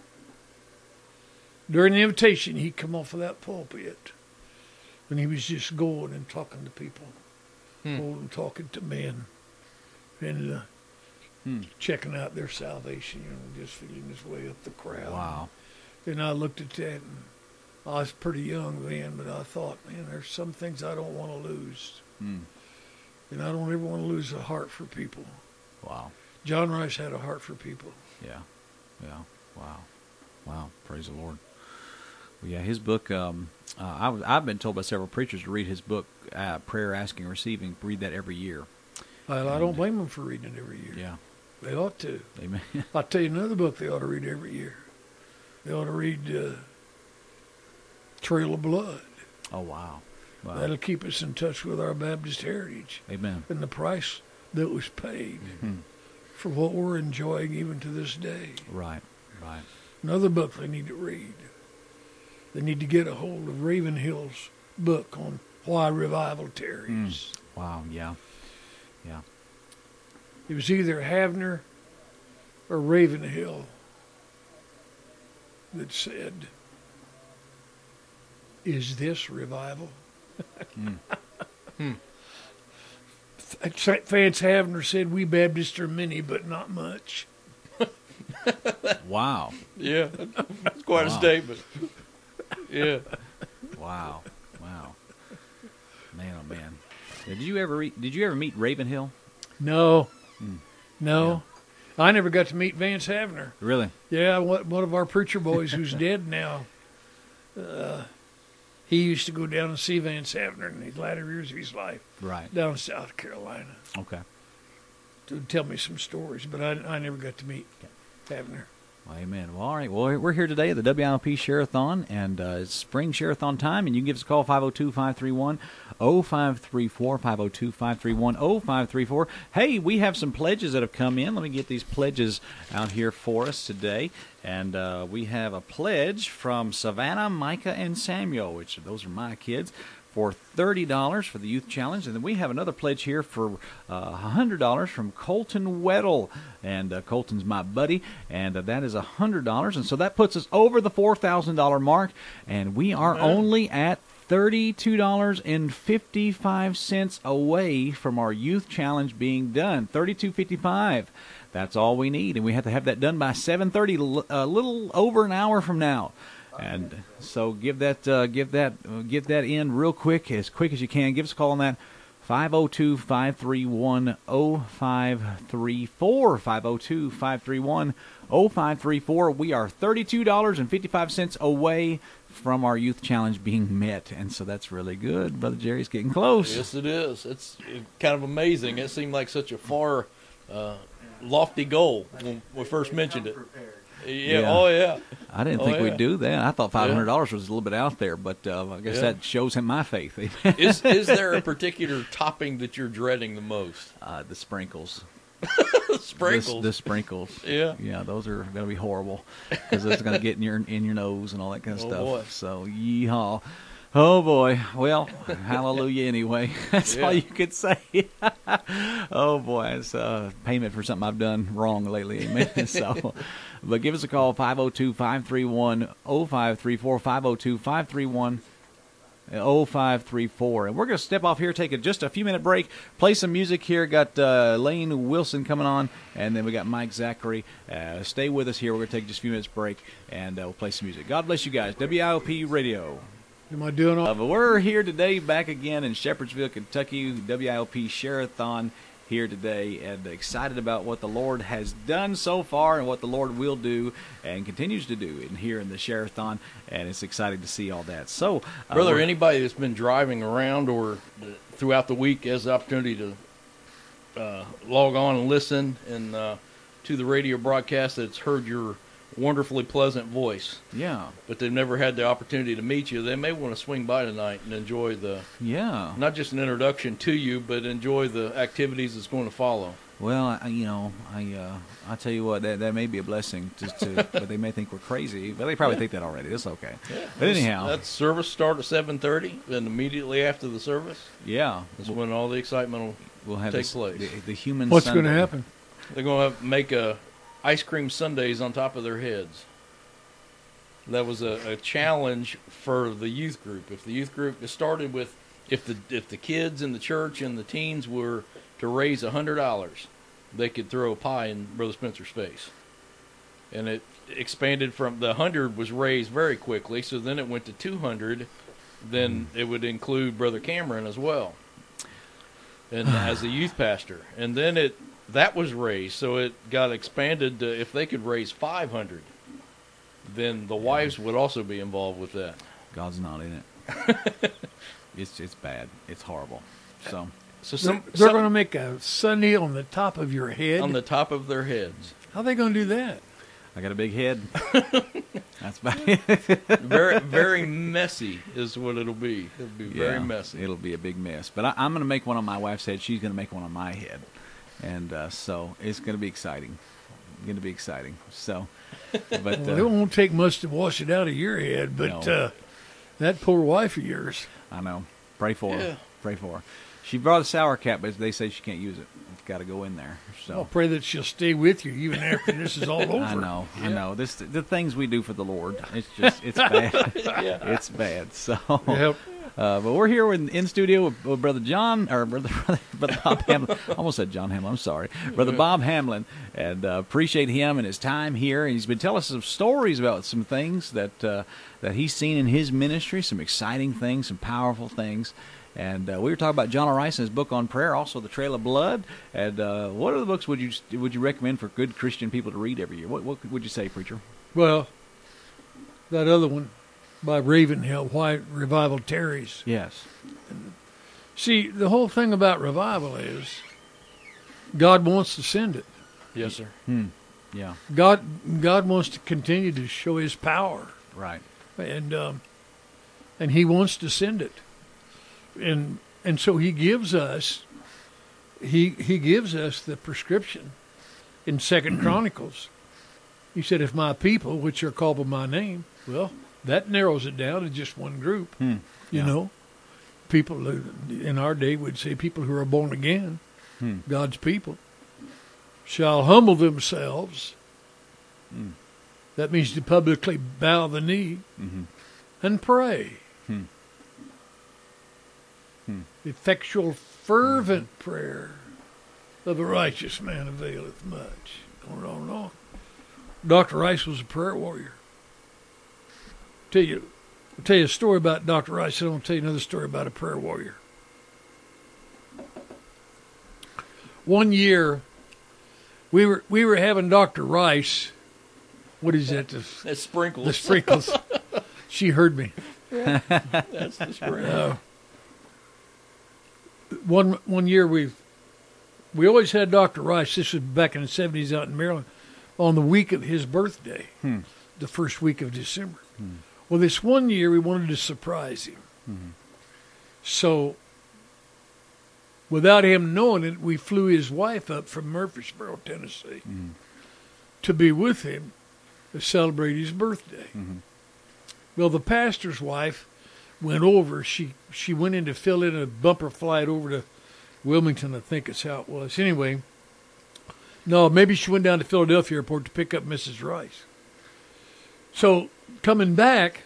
during the invitation, he'd come off of that pulpit, and he was just going and talking to people, Hmm. going and talking to men, and. Uh, Hmm. checking out their salvation, you know, just feeling his way up the crowd. Wow. And I looked at that, and I was pretty young then, but I thought, man, there's some things I don't want to lose. Hmm. And I don't ever want to lose a heart for people. Wow. John Rice had a heart for people. Yeah. Yeah. Wow. Wow. Praise the Lord. Well, yeah, his book, um, uh, I was, I've been told by several preachers to read his book, uh, Prayer, Asking, and Receiving, read that every year. I, I don't blame them for reading it every year. Yeah. They ought to. Amen. I'll tell you another book they ought to read every year. They ought to read uh, Trail of Blood. Oh, wow. Wow. That'll keep us in touch with our Baptist heritage Amen. and the price that was paid Hmm. for what we're enjoying even to this day. Right. Right. Another book they need to read they need to get a hold of Ravenhill's book on why revival tarries. Mm. Wow, yeah. Yeah. It was either Havner or Ravenhill that said, "Is this revival?" Mm. Hmm. Vance Havner said, "We Baptists are many, but not much." Wow. Yeah, that's quite Wow. a statement. Yeah. Wow. Wow. Man, oh man. Did you ever re- did you ever meet Ravenhill? No, Mm. no. I never got to meet Vance Havner. Really? Yeah, one one of our preacher boys who's dead now, uh, he used to go down and see Vance Havner in the latter years of his life Right. down in South Carolina Okay. to tell me some stories, but I, I never got to meet Havner. Well, amen. Well, all right. Well, we're here today at the W I L P Share-a-thon, and uh, it's spring Share-a-thon time, and you can give us a call, five oh two, five three one, oh five three four, five oh two, five three one, oh five three four. Hey, we have some pledges that have come in. Let me get these pledges out here for us today. And uh, we have a pledge from Savannah, Micah, and Samuel, which those are my kids, for thirty dollars for the Youth Challenge. And then we have another pledge here for uh, one hundred dollars from Colton Weddle. And uh, Colton's my buddy, and uh, that is one hundred dollars. And so that puts us over the four thousand dollars mark, and we are Amen. only at thirty-two dollars and fifty-five cents away from our Youth Challenge being done. thirty-two dollars and fifty-five cents. That's all we need, and we have to have that done by seven thirty, a little over an hour from now. And so give that uh, give that uh, get that in real quick, as quick as you can. Give us a call on that, five oh two, five three one, oh five three four, five oh two, five three one, oh five three four. We are thirty-two dollars and fifty-five cents away from our Youth Challenge being met, and so that's really good. Brother Jerry's getting close. Yes, it is. It's kind of amazing. It seemed like such a far, uh, lofty goal when we first mentioned it. Yeah. Yeah. Oh, yeah. I didn't Oh, think yeah. we'd do that. I thought five hundred dollars was a little bit out there, but uh, I guess Yeah. that shows him my faith. Is is there a particular topping that you're dreading the most? uh, the sprinkles. Sprinkles. The, the sprinkles. Yeah. Yeah, those are going to be horrible because it's going to get in your in your nose and all that kind of Oh, stuff. boy. So, yeehaw. Oh, boy. Well, hallelujah anyway. That's Yeah. all you could say. Oh, boy. It's uh, payment for something I've done wrong lately. Amen. So, but give us a call, five oh two, five three one, oh five three four, five oh two, five three one, oh five three four. And we're going to step off here, take a, just a few minute break, play some music here. Got uh, Lane Wilson coming on, and then we got Mike Zachary. Uh, stay with us here. We're going to take just a few minutes break, and uh, we'll play some music. God bless you guys. W I L P Radio. Am I doing all? Uh, but we're here today, back again in Shepherdsville, Kentucky. W I L P Share-a-thon here today, and excited about what the Lord has done so far and what the Lord will do and continues to do in here in the Share-a-thon, and it's exciting to see all that. So, uh, Brother, we're- anybody that's been driving around or throughout the week has the opportunity to uh, log on and listen and uh, to the radio broadcast that's heard your wonderfully pleasant voice, yeah, but they've never had the opportunity to meet you, they may want to swing by tonight and enjoy the, yeah. not just an introduction to you, but enjoy the activities that's going to follow. Well, I, you know, I uh, I tell you what, that that may be a blessing, just to, but they may think we're crazy, but they probably think that already. That's okay. But anyhow, That service start at seven thirty, and immediately after the service yeah, is when all the excitement will we'll have take this, place. The, the human. What's going to Sunday. happen? They're going to make a ice cream sundaes on top of their heads. That was a, a challenge for the youth group. If the youth group it started with, if the if the kids in the church and the teens were to raise a hundred dollars, they could throw a pie in Brother Spencer's face, and it expanded from the hundred was raised very quickly. So then it went to two hundred. Then it would include Brother Cameron as well, and as a youth pastor, and then it. That was raised, so it got expanded to if they could raise five hundred, then the wives would also be involved with that. God's not in it. it's it's bad. It's horrible. So So They're, some, they're some going to make a sundae on the top of your head. on the top of their heads. How are they going to do that? I got a big head. That's bad. Very very messy is what it'll be. It'll be very Yeah, messy. It'll be a big mess. But I, I'm going to make one on my wife's head. She's going to make one on my head. And uh, so it's going to be exciting. Going to be exciting. So, but Well, uh, it won't take much to wash it out of your head, but no, uh, That poor wife of yours. I know. Pray for Yeah. her. Pray for her. She brought a sour cap, but they say she can't use it. It's got to go in there. So I'll pray that she'll stay with you even after this is all over. I know. I Yeah. know. This the things we do for the Lord. It's just it's bad. Yeah. It's bad. So. Yep. Uh, but we're here in, in studio with, with Brother John, or Brother, brother, brother Bob Hamlin. I almost said John Hamlin. I'm sorry. Brother Bob Hamlin. And uh, appreciate him and his time here. And he's been telling us some stories about some things that uh, that he's seen in his ministry, some exciting things, some powerful things. And uh, we were talking about John R. Rice and his book on prayer, also The Trail of Blood. And uh, what other books would you would you recommend for good Christian people to read every year? What, what would you say, preacher? Well, that other one by Ravenhill, Why Revival Tarries. Yes. See, the whole thing about revival is God wants to send it. Yes, sir. Hmm. Yeah. God God wants to continue to show his power. Right. And um, and he wants to send it. And and so he gives us he he gives us the prescription in Second Chronicles. He said, if my people, which are called by my name, well, that narrows it down to just one group. Hmm. You Yeah. know, people who, in our day would say people who are born again, Hmm. God's people, shall humble themselves. Hmm. That means to publicly bow the knee Mm-hmm. and pray. Hmm. Hmm. Effectual, fervent prayer of a righteous man availeth much. On and on and on. Doctor Rice was a prayer warrior. Tell you, I'll tell you a story about Doctor Rice, and I'll tell you another story about a prayer warrior. One year, we were we were having Doctor Rice. What is that? The, That's sprinkles. the sprinkles. She heard me. That's the sprinkles. Uh, one one year we we always had Doctor Rice. This was back in the seventies out in Maryland, on the week of his birthday, Hmm. the first week of December. Hmm. Well, this one year we wanted to surprise him, Hmm. so without him knowing it, we flew his wife up from Murfreesboro, Tennessee, Hmm. to be with him to celebrate his birthday. Hmm. Well, the pastor's wife went over. She she went in to fill in a bumper flight over to Wilmington, I think is how it was. Anyway, no, maybe she went down to Philadelphia Airport to pick up Missus Rice. So coming back,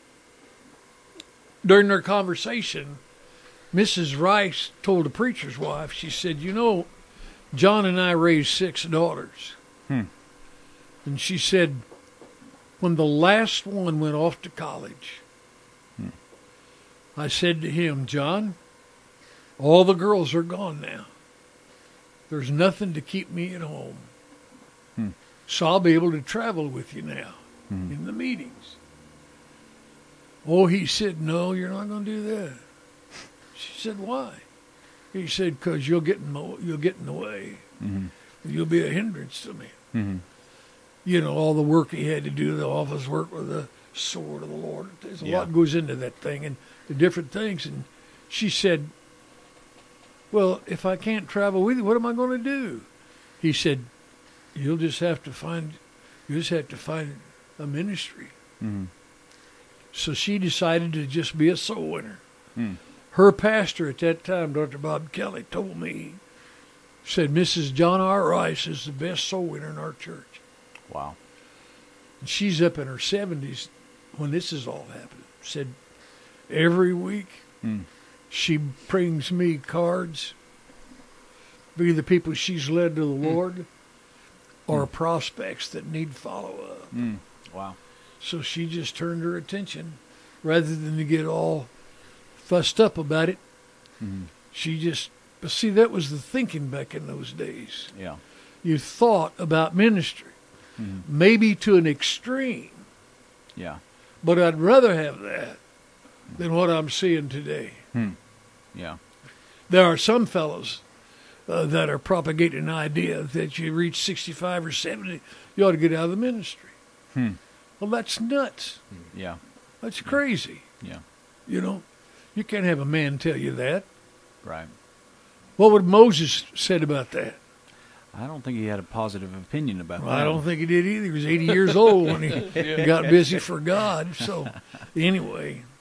during their conversation, Missus Rice told the preacher's wife, she said, you know, John and I raised six daughters. Hmm. And she said, when the last one went off to college, Hmm. I said to him, John, all the girls are gone now. There's nothing to keep me at home. Hmm. So I'll be able to travel with you now Hmm. in the meetings. Oh, he said, no, you're not going to do that. She said, why? He said, because you'll get in the, you'll get in the way. Hmm. You'll be a hindrance to me. Hmm. You know, all the work he had to do, the office work with the sword of the Lord. There's a Yeah. lot goes into that thing and the different things. And she said, well, if I can't travel with you, what am I going to do? He said, you'll just have to find, you just have to find a ministry. Hmm. So she decided to just be a soul winner. Hmm. Her pastor at that time, Doctor Bob Kelly, told me, said, Missus John R. Rice is the best soul winner in our church. Wow. And she's up in her seventies when this is all happening. Said, every week Hmm. she brings me cards, be the people she's led to the Lord, or prospects that need follow-up. Hmm. Wow. So she just turned her attention, rather than to get all fussed up about it, Hmm. she just, but see, that was the thinking back in those days. Yeah. You thought about ministry, Hmm. maybe to an extreme, Yeah. but I'd rather have that than what I'm seeing today. Hmm. Yeah. There are some fellows uh, that are propagating an idea that you reach sixty-five or seventy, you ought to get out of the ministry. Hmm. Well, that's nuts. Yeah. That's crazy. Yeah. You know, you can't have a man tell you that. Right. What would Moses said about that? I don't think he had a positive opinion about Well, that. I don't think he did either. He was eighty years old when he Yeah. got busy for God. So, anyway,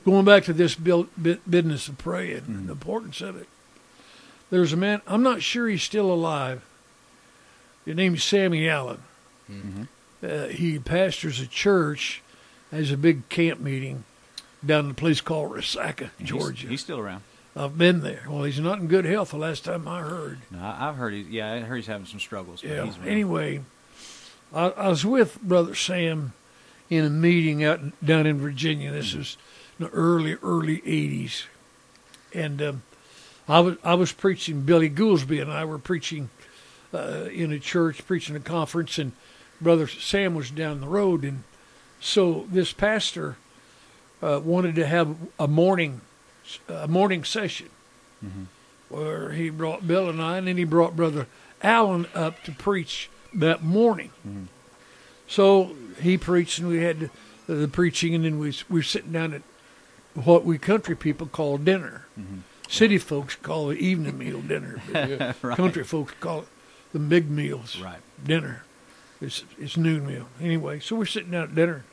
going back to this build, business of praying Mm-hmm. and the importance of it. There's a man, I'm not sure he's still alive. His name's Sammy Allen. Mm-hmm. Uh, he pastors a church, has a big camp meeting down in a place called Resaca, And Georgia. He's, he's still around. I've been there. Well, he's not in good health the last time I heard. No, I, I've heard. He, yeah, I heard he's having some struggles. But Yeah. He's around. Anyway, I, I was with Brother Sam in a meeting out in, down in Virginia. This was in the early, early eighties. And um, I was I was preaching, Billy Goolsby and I were preaching uh, in a church, preaching a conference, and Brother Sam was down the road. And so this pastor uh, wanted to have a morning a morning session Mm-hmm. where he brought Bill and I, and then he brought Brother Allen up to preach that morning. Mm-hmm. So he preached, and we had the, the preaching, and then we, we were sitting down at what we country people call dinner. Mm-hmm. City folks call it evening meal dinner, but Right. country folks call it the big meals Right. dinner. It's, it's noon meal. Anyway, so we're sitting down at dinner.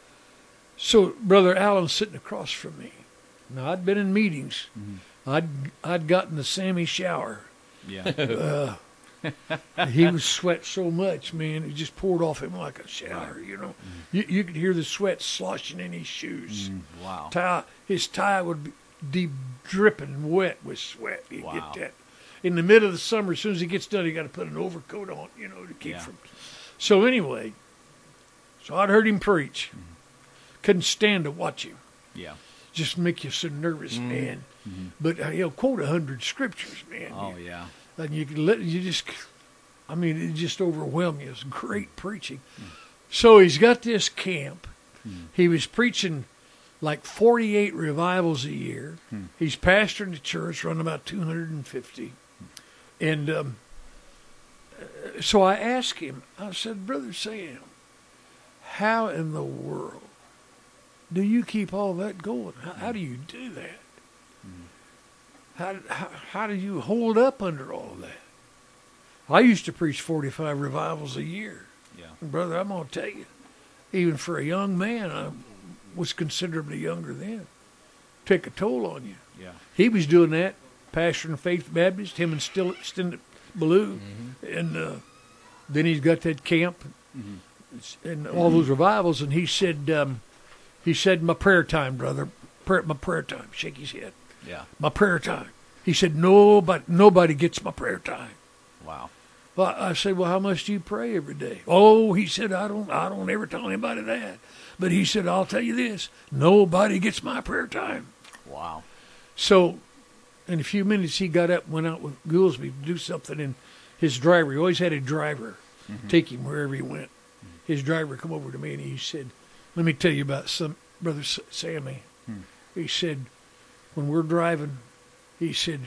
So Brother Allen's sitting across from me. Now, I'd been in meetings. Mm-hmm. I'd I'd gotten the Sammy shower. Yeah. Uh, he was sweat so much, man, it just poured off him like a shower, you know. You, you could hear the sweat sloshing in his shoes. Mm, wow. Tie, his tie would be deep dripping wet with sweat. You Wow. get that. In the middle of the summer, as soon as he gets done, he got to put an overcoat on, you know, to keep Yeah. from. So anyway, so I'd heard him preach. Mm-hmm. Couldn't stand to watch him. Yeah. Just make you so nervous, Mm. man. Mm-hmm. But uh, he'll quote a hundred scriptures, man. Oh You- yeah. and you can let you just, I mean, it just overwhelmed me. It's great preaching. So he's got this camp. Mm. He was preaching like forty-eight revivals a year. Hmm. He's pastoring the church, running about two hundred fifty. And um, uh, so I asked him, I said, Brother Sam, how in the world do you keep all that going? How, how do you do that? How, how how do you hold up under all of that? I used to preach forty-five revivals a year. Yeah. And brother, I'm going to tell you, even for a young man, I was considerably younger then. Take a toll on you. Yeah. He was doing that, pastoring Faith Baptist, him and Still Stendhal Ballou, and uh, then he's got that camp Mm-hmm. and all those revivals. And he said, um, he said, my prayer time, brother, prayer, my prayer time. Shake his head. Yeah. My prayer time. He said, nobody, nobody gets my prayer time. Wow. Well, I said, well, how much do you pray every day? Oh, he said, I don't, I don't ever tell anybody that. But he said, I'll tell you this, nobody gets my prayer time. Wow. So, in a few minutes, he got up and went out with Goolsby to do something. And his driver, he always had a driver Mm-hmm. take him wherever he went. His driver come over to me and he said, let me tell you about some Brother S- Sammy. Hmm. He said, when we're driving, he said,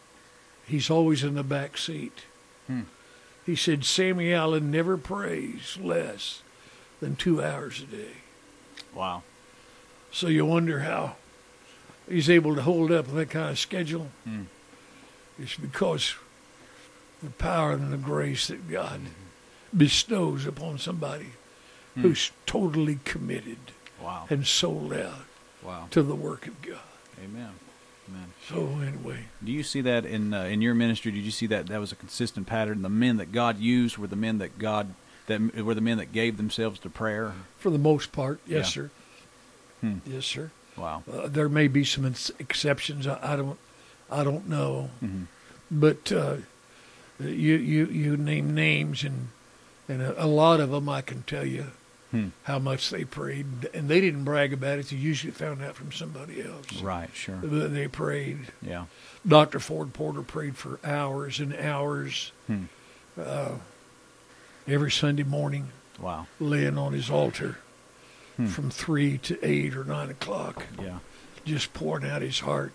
he's always in the back seat. Hmm. He said, Sammy Allen never prays less than two hours a day. Wow. So you wonder how he's able to hold up with that kind of schedule. Hmm. It's because the power and the grace that God bestows upon somebody Hmm. who's totally committed Wow. and sold out Wow. to the work of God. Amen. Amen. So anyway, Do you see that in uh, in your ministry? Did you see that that was a consistent pattern? The men that God used were the men that God that were the men that gave themselves to prayer. for the most part, yes, Yeah. sir. Hmm. Yes, sir. Wow. Uh, there may be some ex- exceptions. I, I don't, I don't know. Mm-hmm. But uh, you, you, you name names, and and a, a lot of them I can tell you Hmm. how much they prayed, and they didn't brag about it. They usually found out from somebody else. Right. Sure. That they prayed. Yeah. Doctor Ford Porter prayed for hours and hours Hmm. uh, every Sunday morning, Wow. laying on his altar Hmm. from three to eight or nine o'clock, Yeah. just pouring out his heart,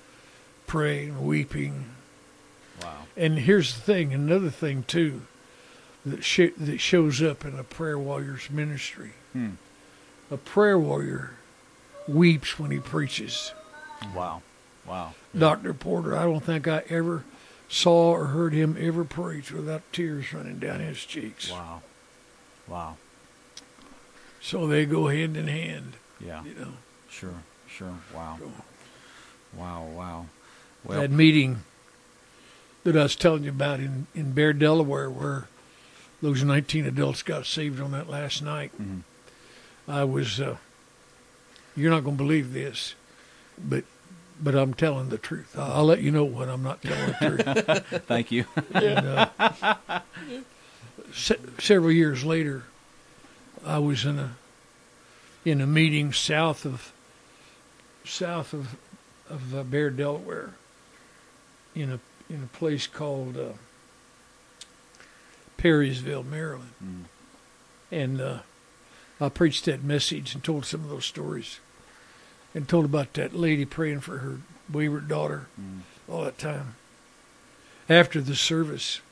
praying, weeping. Wow. And here's the thing, another thing too, that sh- that shows up in a prayer warrior's ministry. Hmm. A prayer warrior weeps when he preaches. Wow. Wow. Doctor Porter, I don't think I ever saw or heard him ever preach without tears running down his cheeks. Wow. Wow. So they go hand in hand, Yeah. you know. Sure. Sure. Wow. Wow. Wow. Well, That meeting that I was telling you about in, in Bear, Delaware, where those nineteen adults got saved on that last night, mhm. I was, uh, you're not going to believe this, but but I'm telling the truth. I'll, I'll let you know when I'm not telling the truth. Thank you. And, uh, se- several years later, I was in a in a meeting south of south of of uh, Bear, Delaware, in a in a place called uh, Perrysville, Maryland, Mm. and uh, I preached that message and told some of those stories, and told about that lady praying for her wayward daughter Mm. all that time. After the service,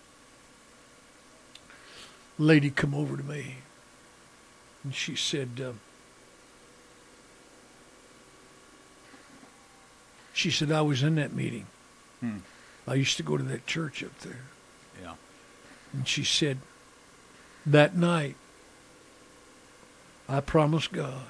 a lady come over to me, and she said, uh, she said, I was in that meeting. Hmm. I used to go to that church up there. Yeah. And she said, that night, I promised God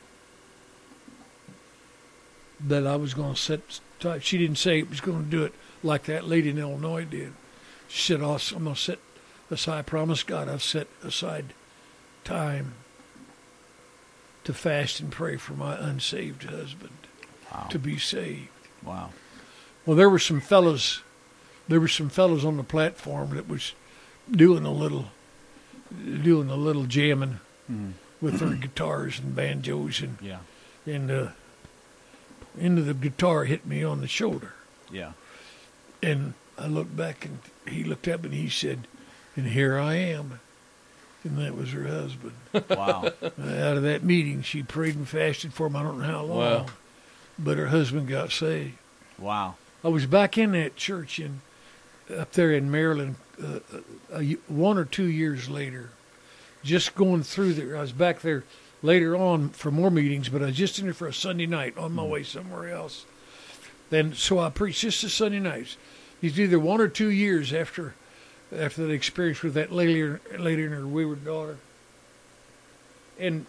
that I was going to set time. She didn't say it was going to do it like that lady in Illinois did. She said, "Also, I'm going to set aside, I promise God I've set aside time to fast and pray for my unsaved husband Wow. to be saved." Wow. Well, there were some fellows, there were some fellows on the platform that was doing a little, doing a little jamming Mm. with their guitars and banjos, and Yeah. and uh, end of the guitar hit me on the shoulder, Yeah. and I looked back, and he looked up and he said, "And here I am," and that was her husband. Wow. Out of that meeting, she prayed and fasted for him. I don't know how long, Wow. but her husband got saved. Wow. I was back in that church in up there in Maryland uh, a, a, one or two years later, just going through there. I was back there later on for more meetings, but I was just in there for a Sunday night on my way somewhere else. Then, so I preached just a Sunday nights. It's either one or two years after after that experience with that lady, lady and her wayward daughter. And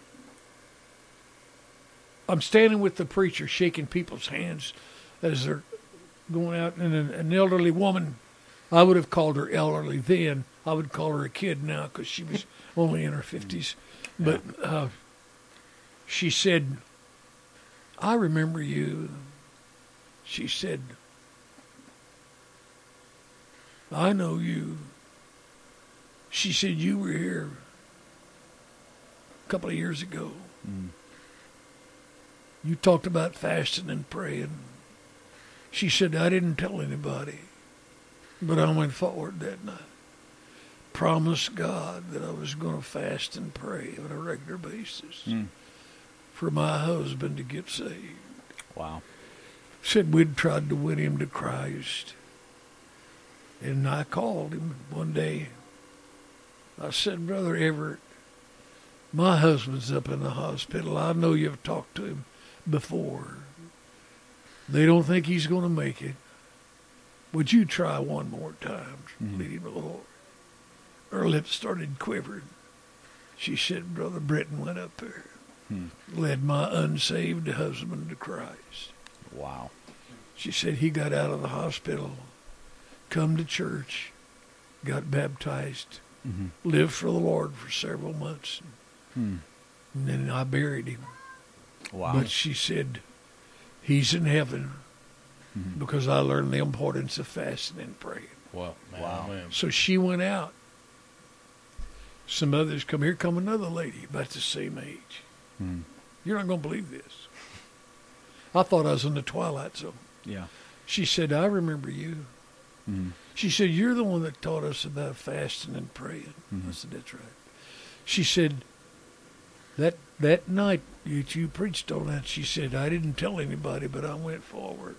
I'm standing with the preacher, shaking people's hands as they're going out, and an, an elderly woman, I would have called her elderly then. I would call her a kid now because she was only in her fifties. But uh, she said, "I remember you." She said, "I know you." She said, "You were here a couple of years ago. Mm. You talked about fasting and praying." She said, "I didn't tell anybody, but I went forward that night. Promised God that I was going to fast and pray on a regular basis Mm. for my husband to get saved." Wow. Said we'd tried to win him to Christ. And I called him one day. I said, "Brother Everett, my husband's up in the hospital. I know you've talked to him before. They don't think he's going to make it. Would you try one more time to Mhm. lead him to the Lord?" Her lips started quivering. She said, "Brother Britton went up there, Hmm. led my unsaved husband to Christ." Wow. She said he got out of the hospital, come to church, got baptized, Mm-hmm. lived for the Lord for several months, Hmm. and then I buried him. Wow. But she said, he's in heaven Mhm. because I learned the importance of fasting and praying. Wow. Man, Wow. man. So she went out. Some others come. Here come another lady about the same age. Hmm. You're not going to believe this. I thought I was in the twilight zone. Yeah. She said, "I remember you." Hmm. She said, "You're the one that taught us about fasting and praying." Mhm. I said, "That's right." She said, that that night that you preached on that, she said, "I didn't tell anybody, but I went forward.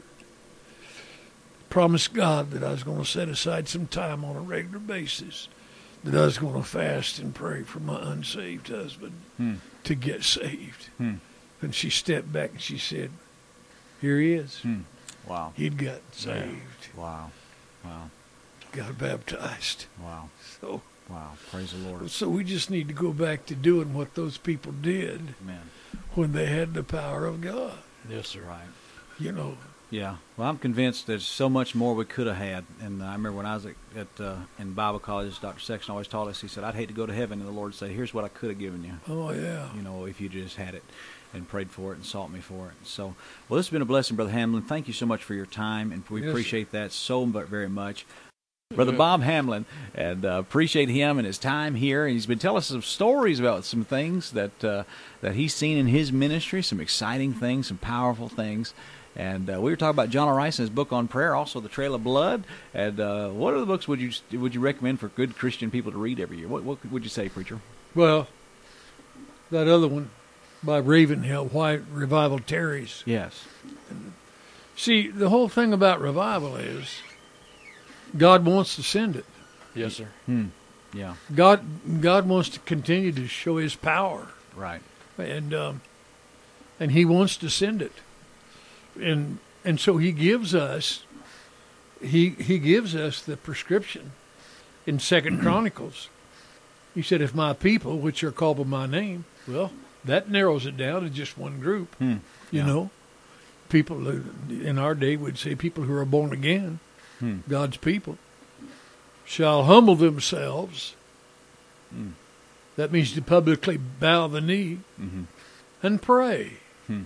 Promised God that I was going to set aside some time on a regular basis, that I was going to fast and pray for my unsaved husband Hmm. to get saved." Hmm. And she stepped back and she said, "Here he is. Hmm. Wow. He'd got saved, Wow. Wow. got baptized." Wow. So Wow. Praise the Lord. So we just need to go back to doing what those people did Amen. when they had the power of God. Yes, sir. Right. You know. Yeah. Well, I'm convinced there's so much more we could have had. And I remember when I was at, at uh, in Bible college, Doctor Sexton always taught us, he said, I'd hate to go to heaven and the Lord say, here's what I could have given you. Oh, yeah. You know, if you just had it and prayed for it and sought me for it. So, well, this has been a blessing, Brother Hamlin. Thank you so much for your time, and we Yes, appreciate that so mu- very much. Brother Bob Hamlin, and uh, appreciate him and his time here. And he's been telling us some stories about some things that uh, that he's seen in his ministry, some exciting things, some powerful things. And uh, we were talking about John R. Rice and his book on prayer, also The Trail of Blood. And uh, what other books would you would you recommend for good Christian people to read every year? What what would you say, preacher? Well, that other one by Ravenhill, Why Revival Tarries. Yes. See, the whole thing about revival is God wants to send it. Yes, sir. Hmm. Yeah. God God wants to continue to show His power, Right. and um, and He wants to send it, and and so He gives us He He gives us the prescription in Second Chronicles. He said, "If my people, which are called by my name," well, that narrows it down to just one group. Hmm. You Yeah. know, people who, in our day would say people who are born again, Hmm. God's people, shall humble themselves. Hmm. That means to publicly bow the knee Mm-hmm. and pray. Hmm.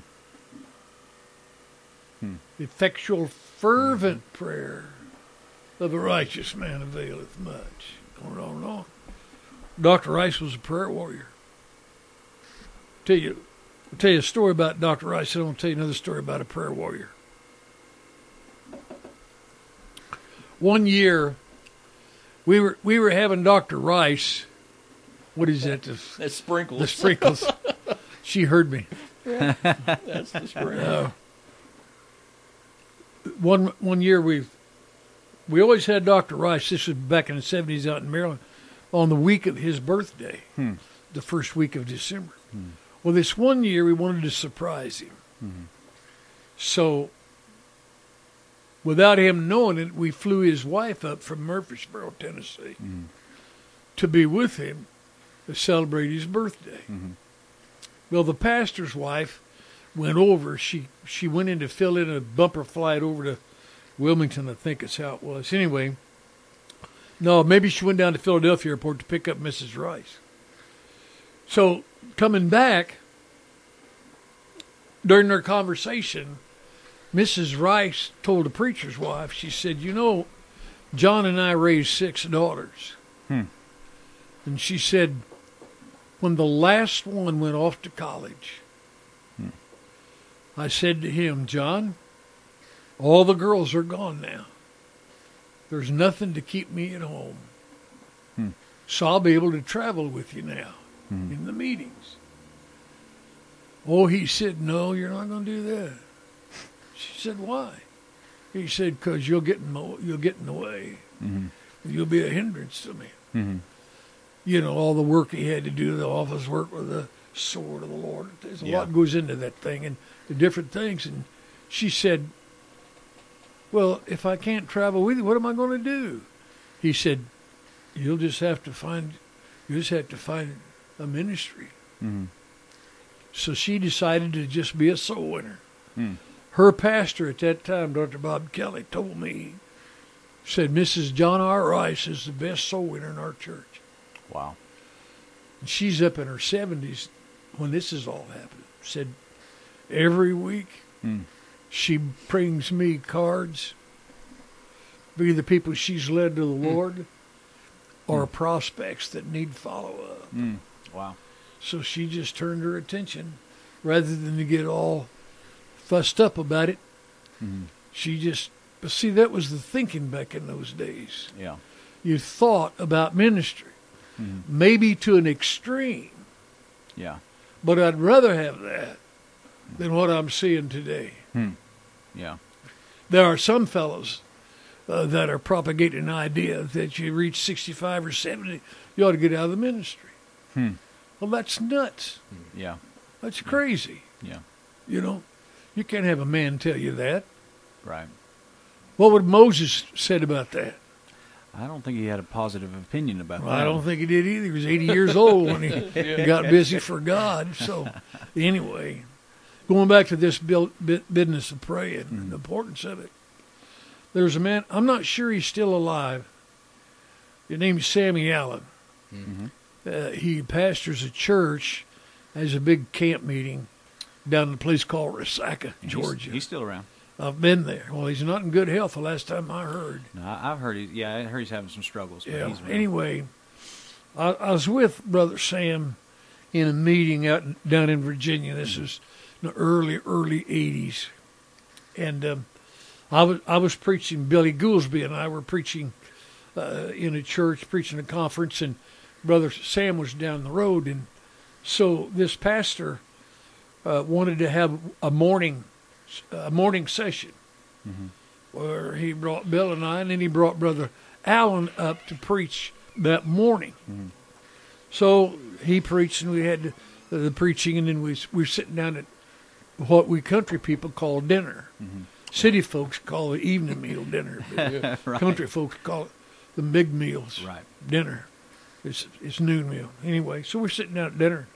Hmm. Effectual, fervent prayer of a righteous man availeth much. On and on and on. Doctor Rice was a prayer warrior. Tell you, I'll tell you a story about Doctor Rice, and I'm going to tell you another story about a prayer warrior. One year, we were we were having Doctor Rice. What is that? The, That's sprinkles. the sprinkles. She heard me. That's the sprinkles. Uh, one one year we we always had Doctor Rice. This was back in the seventies out in Maryland, on the week of his birthday, Hmm. the first week of December. Hmm. Well, this one year we wanted to surprise him, Hmm. so without him knowing it, we flew his wife up from Murfreesboro, Tennessee, Hmm. to be with him to celebrate his birthday. Hmm. Well, the pastor's wife went over. She she went in to fill in a bumper flight over to Wilmington, I think is how it was. Anyway, no, maybe she went down to Philadelphia Airport to pick up Missus Rice. So coming back, during their conversation, Missus Rice told the preacher's wife, she said, you know, John and I raised six daughters. Hmm. And she said, when the last one went off to college, Hmm. I said to him, John, all the girls are gone now. There's nothing to keep me at home. Hmm. So I'll be able to travel with you now Hmm. in the meetings. Oh, he said, no, you're not going to do that. She said, why? He said, because you'll get in the, you'll get in the way. Hmm. You'll be a hindrance to me. Hmm. You know, all the work he had to do, the office work with the sword of the Lord. There's a Yeah. lot goes into that thing and the different things. And she said, well, if I can't travel with you, what am I going to do? He said, you'll just have to find, you just have to find a ministry. Hmm. So she decided to just be a soul winner. Hmm. Her pastor at that time, Doctor Bob Kelly, told me, said, Missus John R. Rice is the best soul winner in our church. Wow. And she's up in her seventies when this is all happening. Said, every week Hmm. she brings me cards, be the people she's led to the Lord or prospects that need follow-up. Hmm. Wow. So she just turned her attention, rather than to get all fussed up about it, Hmm. she just, but see, that was the thinking back in those days. Yeah. You thought about ministry, Hmm. maybe to an extreme, Yeah. but I'd rather have that than what I'm seeing today. Hmm. Yeah. There are some fellows uh, that are propagating an idea that you reach sixty-five or seventy, you ought to get out of the ministry. Hmm. Well, that's nuts. Yeah. That's crazy. Yeah. You know, you can't have a man tell you that. Right. What would Moses said about that? I don't think he had a positive opinion about Well, that. I don't think he did either. He was eighty years old when he got busy for God. So, anyway, going back to this build, business of praying Mm-hmm. and the importance of it. There's a man, I'm not sure he's still alive. His name's Sammy Allen. Mm-hmm. Uh, he pastors a church, has a big camp meeting down in a place called Resaca, And Georgia. He's, he's still around. I've been there. Well, he's not in good health the last time I heard. No, I, I've heard. He, yeah, I heard he's having some struggles. But Yeah. He's around. Anyway, I, I was with Brother Sam in a meeting out in, down in Virginia. This was in the early, early eighties. And um, I was I was preaching, Billy Goolsby and I were preaching uh, in a church, preaching a conference, and Brother Sam was down the road. And so this pastor uh, wanted to have a morning a morning session Mm-hmm. where he brought Bill and I, and then he brought Brother Allen up to preach that morning. Mm-hmm. So he preached, and we had the, the preaching, and then we, we were sitting down at what we country people call dinner. Mm-hmm. City folks call it evening meal dinner. But Right. country folks call it the big meals, Right. dinner. It's, it's noon meal. Anyway, so we're sitting down at dinner.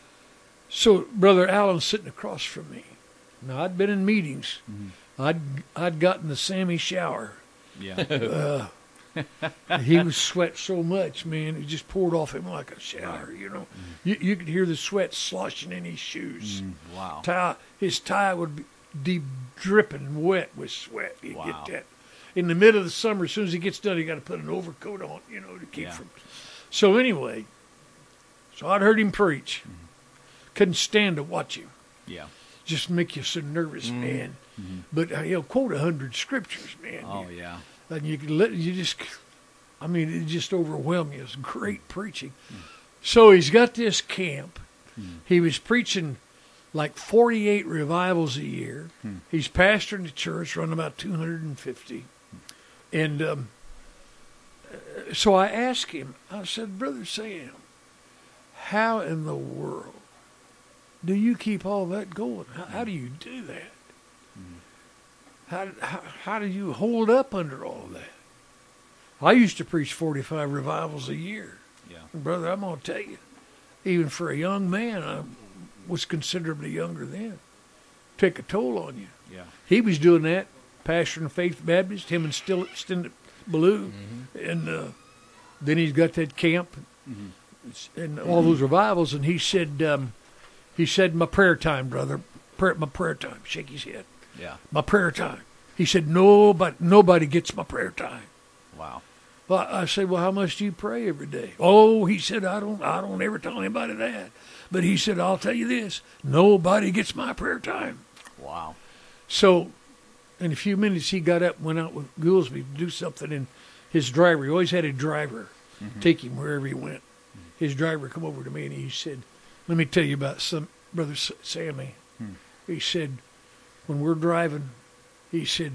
So Brother Allen's sitting across from me. Now, I'd been in meetings. Mm-hmm. I'd I'd gotten the Sammy shower. Yeah. Uh, he was sweat so much, man, it just poured off him like a shower, you know. You, you could hear the sweat sloshing in his shoes. Mm, wow. Tie, his tie would be deep dripping wet with sweat. You Wow. get that. In the middle of the summer, as soon as he gets done, he got to put an overcoat on, you know, to keep Yeah. from. So anyway, so I'd heard him preach. Mm-hmm. Couldn't stand to watch him. Yeah. Just make you so nervous, Mm-hmm. man. But uh, he'll quote a hundred scriptures, man. Oh You- yeah. and you can let you just, I mean, it just overwhelmed you. It's great preaching. So he's got this camp. He was preaching like forty-eight revivals a year. He's pastoring the church, running about two hundred fifty. And um, uh, so I asked him, I said, Brother Sam, how in the world do you keep all that going? How, how do you do that? How, how how do you hold up under all of that? I used to preach forty-five revivals a year. Yeah. And brother, I'm going to tell you, even for a young man, I was considerably younger then. Take a toll on you. Yeah. He was doing that, pastoring Faith Baptist, him and Still Stendhal Ballou, and uh, then he's got that camp Mm-hmm. and all those revivals. And he said, um, he said, my prayer time, brother, prayer, my prayer time. Shake his head. Yeah. My prayer time. He said, nobody, nobody gets my prayer time. Wow. Well, I said, well, how much do you pray every day? Oh, he said, I don't, I don't ever tell anybody that. But he said, I'll tell you this, nobody gets my prayer time. Wow. So, in a few minutes, he got up and went out with Goolsby to do something in his driver. He always had a driver take him wherever he went. His driver come over to me and he said, let me tell you about some Brother S- Sammy. Hmm. He said, when we're driving, he said,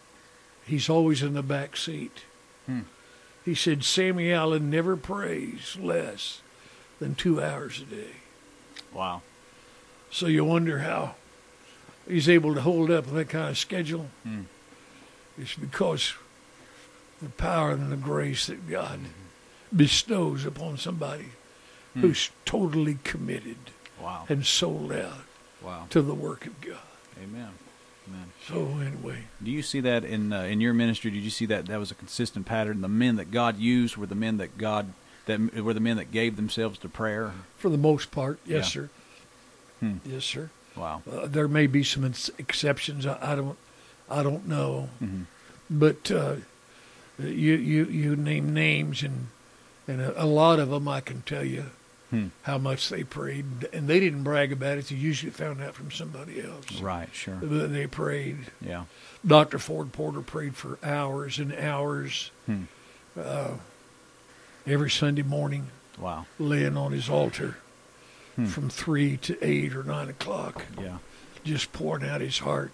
he's always in the back seat. Hmm. He said, Sammy Allen never prays less than two hours a day. Wow. So you wonder how he's able to hold up with that kind of schedule. Hmm. It's because the power and the grace that God bestows upon somebody Hmm. who's totally committed Wow. and sold out Wow. to the work of God. Amen. Amen. So anyway, Do you see that in uh, in your ministry? Did you see that that was a consistent pattern? The men that God used were the men that God that were the men that gave themselves to prayer. for the most part, yes, Yeah. sir. Hmm. Yes, sir. Wow. Uh, there may be some ex- exceptions. I, I don't, I don't know, Mhm. but uh, you you you name names, and and a, a lot of them I can tell you Hmm. how much they prayed, and they didn't brag about it. They usually found out from somebody else. Right. Sure. But they prayed. Yeah. Doctor Ford Porter prayed for hours and hours Hmm. uh, every Sunday morning, Wow. laying on his altar Hmm. from three to eight or nine o'clock, Yeah. just pouring out his heart,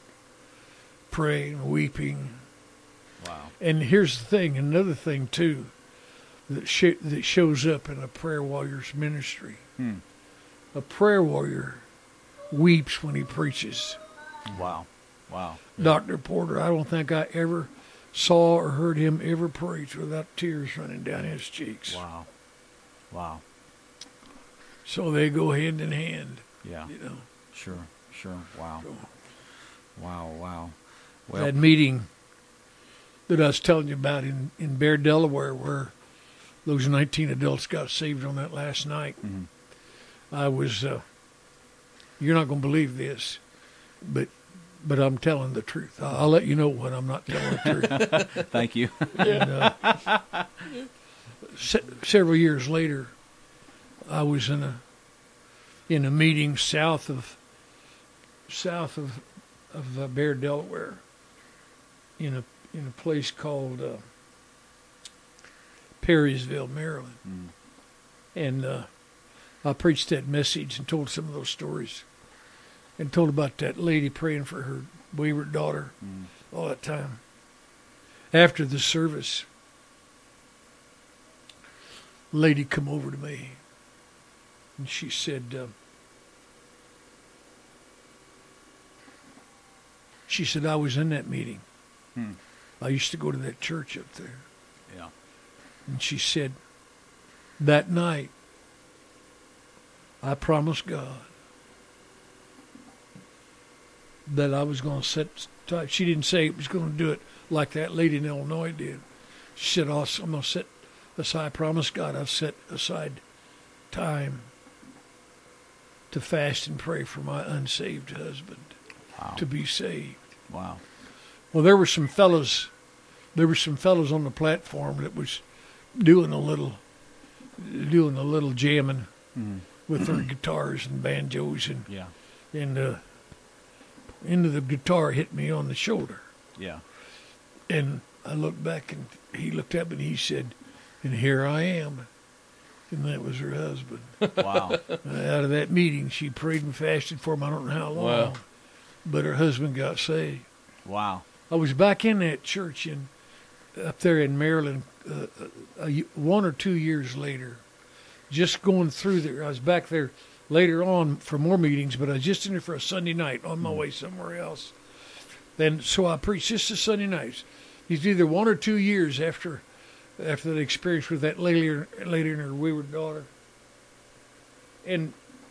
praying, weeping. Wow. And here's the thing, another thing too, that sh- that shows up in a prayer warrior's ministry. Hmm. A prayer warrior weeps when he preaches. Wow. Wow. Doctor Porter, I don't think I ever saw or heard him ever preach without tears running down his cheeks. Wow. Wow. So they go hand in hand, Yeah. you know. Sure. Sure. Wow. Wow. Wow. Well, That meeting that I was telling you about in, in Bear, Delaware, where those nineteen adults got saved on that last night, mhm. I was, uh, you're not going to believe this, but but I'm telling the truth. I'll, I'll let you know when I'm not telling the truth. Thank you. And, uh, se- several years later, I was in a in a meeting south of south of of uh, Bear, Delaware, in a in a place called uh, Perrysville, Maryland, Mm. and uh, I preached that message and told some of those stories, and told about that lady praying for her wayward daughter Mm. all that time. After the service, a lady come over to me, and she said, uh, she said, I was in that meeting. Hmm. I used to go to that church up there. Yeah. And she said, that night, I promised God that I was going to set time. She didn't say it was going to do it like that lady in Illinois did. She said, "Also, I'm going to set aside, I promise God I've set aside time to fast and pray for my unsaved husband Wow. to be saved." Wow. Well, there were some fellows, there were some fellows on the platform that was doing a little, doing a little jamming Mm. with their guitars and banjos, and Yeah. and uh, into the guitar hit me on the shoulder, Yeah. and I looked back, and he looked up and he said, "And here I am," and that was her husband. Wow. Out of that meeting, she prayed and fasted for him. I don't know how long, Wow. but her husband got saved. Wow. I was back in that church in up there in Maryland uh, a, a, one or two years later, just going through there. I was back there later on for more meetings, but I was just in there for a Sunday night on my way somewhere else. Then, so I preached just a Sunday nights. It's either one or two years after after that experience with that lady, lady and her wayward daughter. And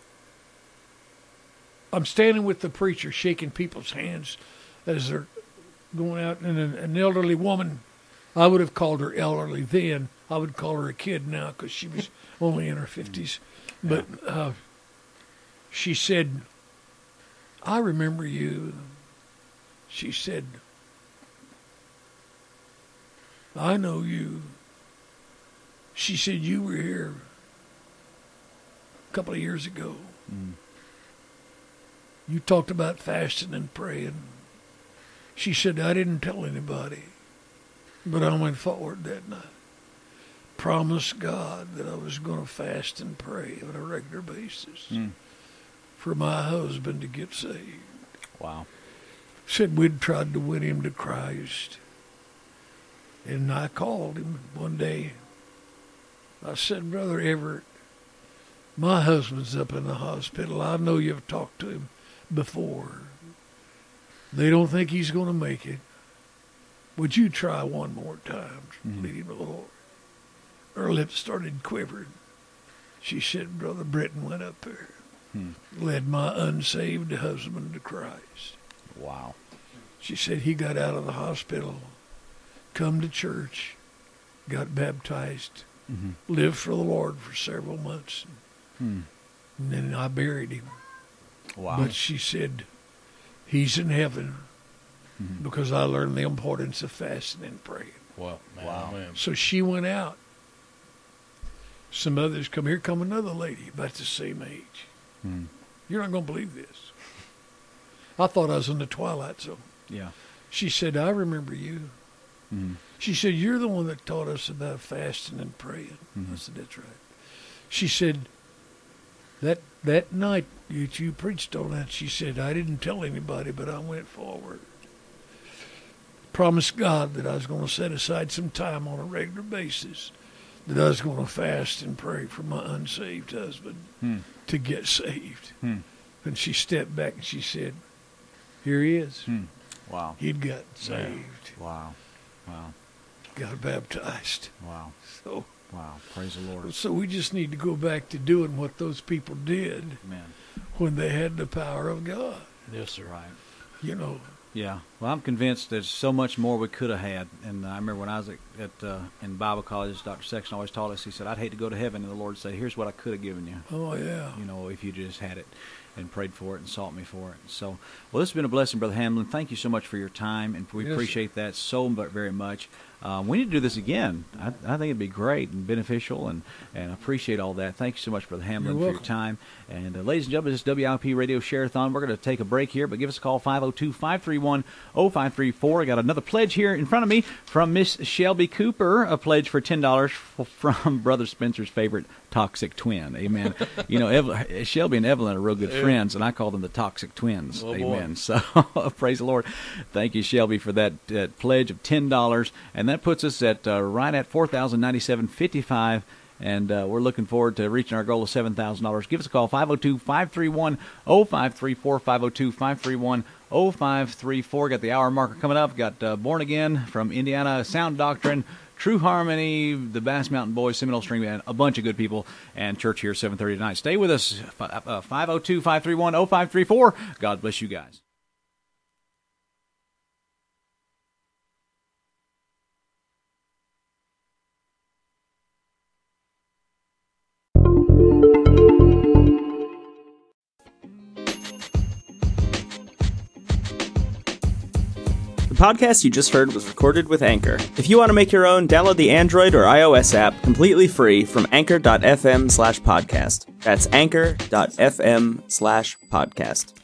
I'm standing with the preacher, shaking people's hands as they're going out, and an, an elderly woman, I would have called her elderly then. I would call her a kid now because she was only in her fifties. But uh, she said, "I remember you." She said, "I know you." She said, "You were here a couple of years ago. Mm. You talked about fasting and praying." She said, "I didn't tell anybody, but I went forward that night. Promised God that I was going to fast and pray on a regular basis Mm. for my husband to get saved." Wow. Said we'd tried to win him to Christ. And I called him one day. I said, "Brother Everett, my husband's up in the hospital. I know you've talked to him before. They don't think he's going to make it. Would you try one more time to Mhm. lead him to the Lord?" Her lips started quivering. She said, "Brother Britton went up there, Hmm. led my unsaved husband to Christ." Wow. She said he got out of the hospital, come to church, got baptized, Mm-hmm. lived for the Lord for several months, Hmm. and then I buried him. Wow. But she said, he's in heaven Mhm. because I learned the importance of fasting and praying. Wow. Man, Wow. man. So she went out. Some others come. Here come another lady about the same age. Hmm. You're not going to believe this. I thought I was in the twilight zone. Yeah. She said, "I remember you." Hmm. She said, "You're the one that taught us about fasting and praying." Mhm. I said, "That's right." She said, that that night that you preached on that, she said, "I didn't tell anybody, but I went forward. Promised God that I was going to set aside some time on a regular basis, that I was going to fast and pray for my unsaved husband Hmm. to get saved." Hmm. And she stepped back and she said, "Here he is. Hmm. Wow. He'd got saved, Wow. Wow. got baptized." Wow. So Wow. Praise the Lord. So we just need to go back to doing what those people did Amen. when they had the power of God. Yes, sir. Right. You know. Yeah. Well, I'm convinced there's so much more we could have had. And I remember when I was at, at uh, in Bible college, Doctor Sexton always taught us, he said, I'd hate to go to heaven and the Lord say, here's what I could have given you. Oh, yeah. You know, if you just had it and prayed for it and sought me for it. So, well, this has been a blessing, Brother Hamlin. Thank you so much for your time, and we Yes, appreciate that so very much. Uh, we need to do this again. I, I think it'd be great and beneficial, and, and I appreciate all that. Thank you so much, Brother Hamlin, You're for your welcome. time. And, uh, ladies and gentlemen, this is W I L P Radio Share-a-thon. We're going to take a break here, but give us a call, five oh two, five three one, oh five three four. I got another pledge here in front of me from Miss Shelby Cooper, a pledge for ten dollars from Brother Spencer's favorite toxic twin. Amen. You know, Evelyn, Shelby and Evelyn are real good friends, and I call them the toxic twins. Oh, Amen. boy. So, praise the Lord. Thank you, Shelby, for that uh, pledge of ten dollars, and that puts us at uh, right at four thousand ninety-seven dollars and fifty-five cents. And uh, we're looking forward to reaching our goal of seven thousand dollars. Give us a call, five oh two, five three one, oh five three four, five oh two, five three one, oh five three four. Got the hour marker coming up. Got uh, Born Again from Indiana, Sound Doctrine, True Harmony, the Bass Mountain Boys, Seminole String Band, a bunch of good people, and church here seven thirty tonight. Stay with us, five oh two, five three one, oh five three four. God bless you guys. The podcast you just heard was recorded with Anchor. If you want to make your own, download the Android or iOS app completely free from anchor.fm slash podcast. That's anchor.fm slash podcast.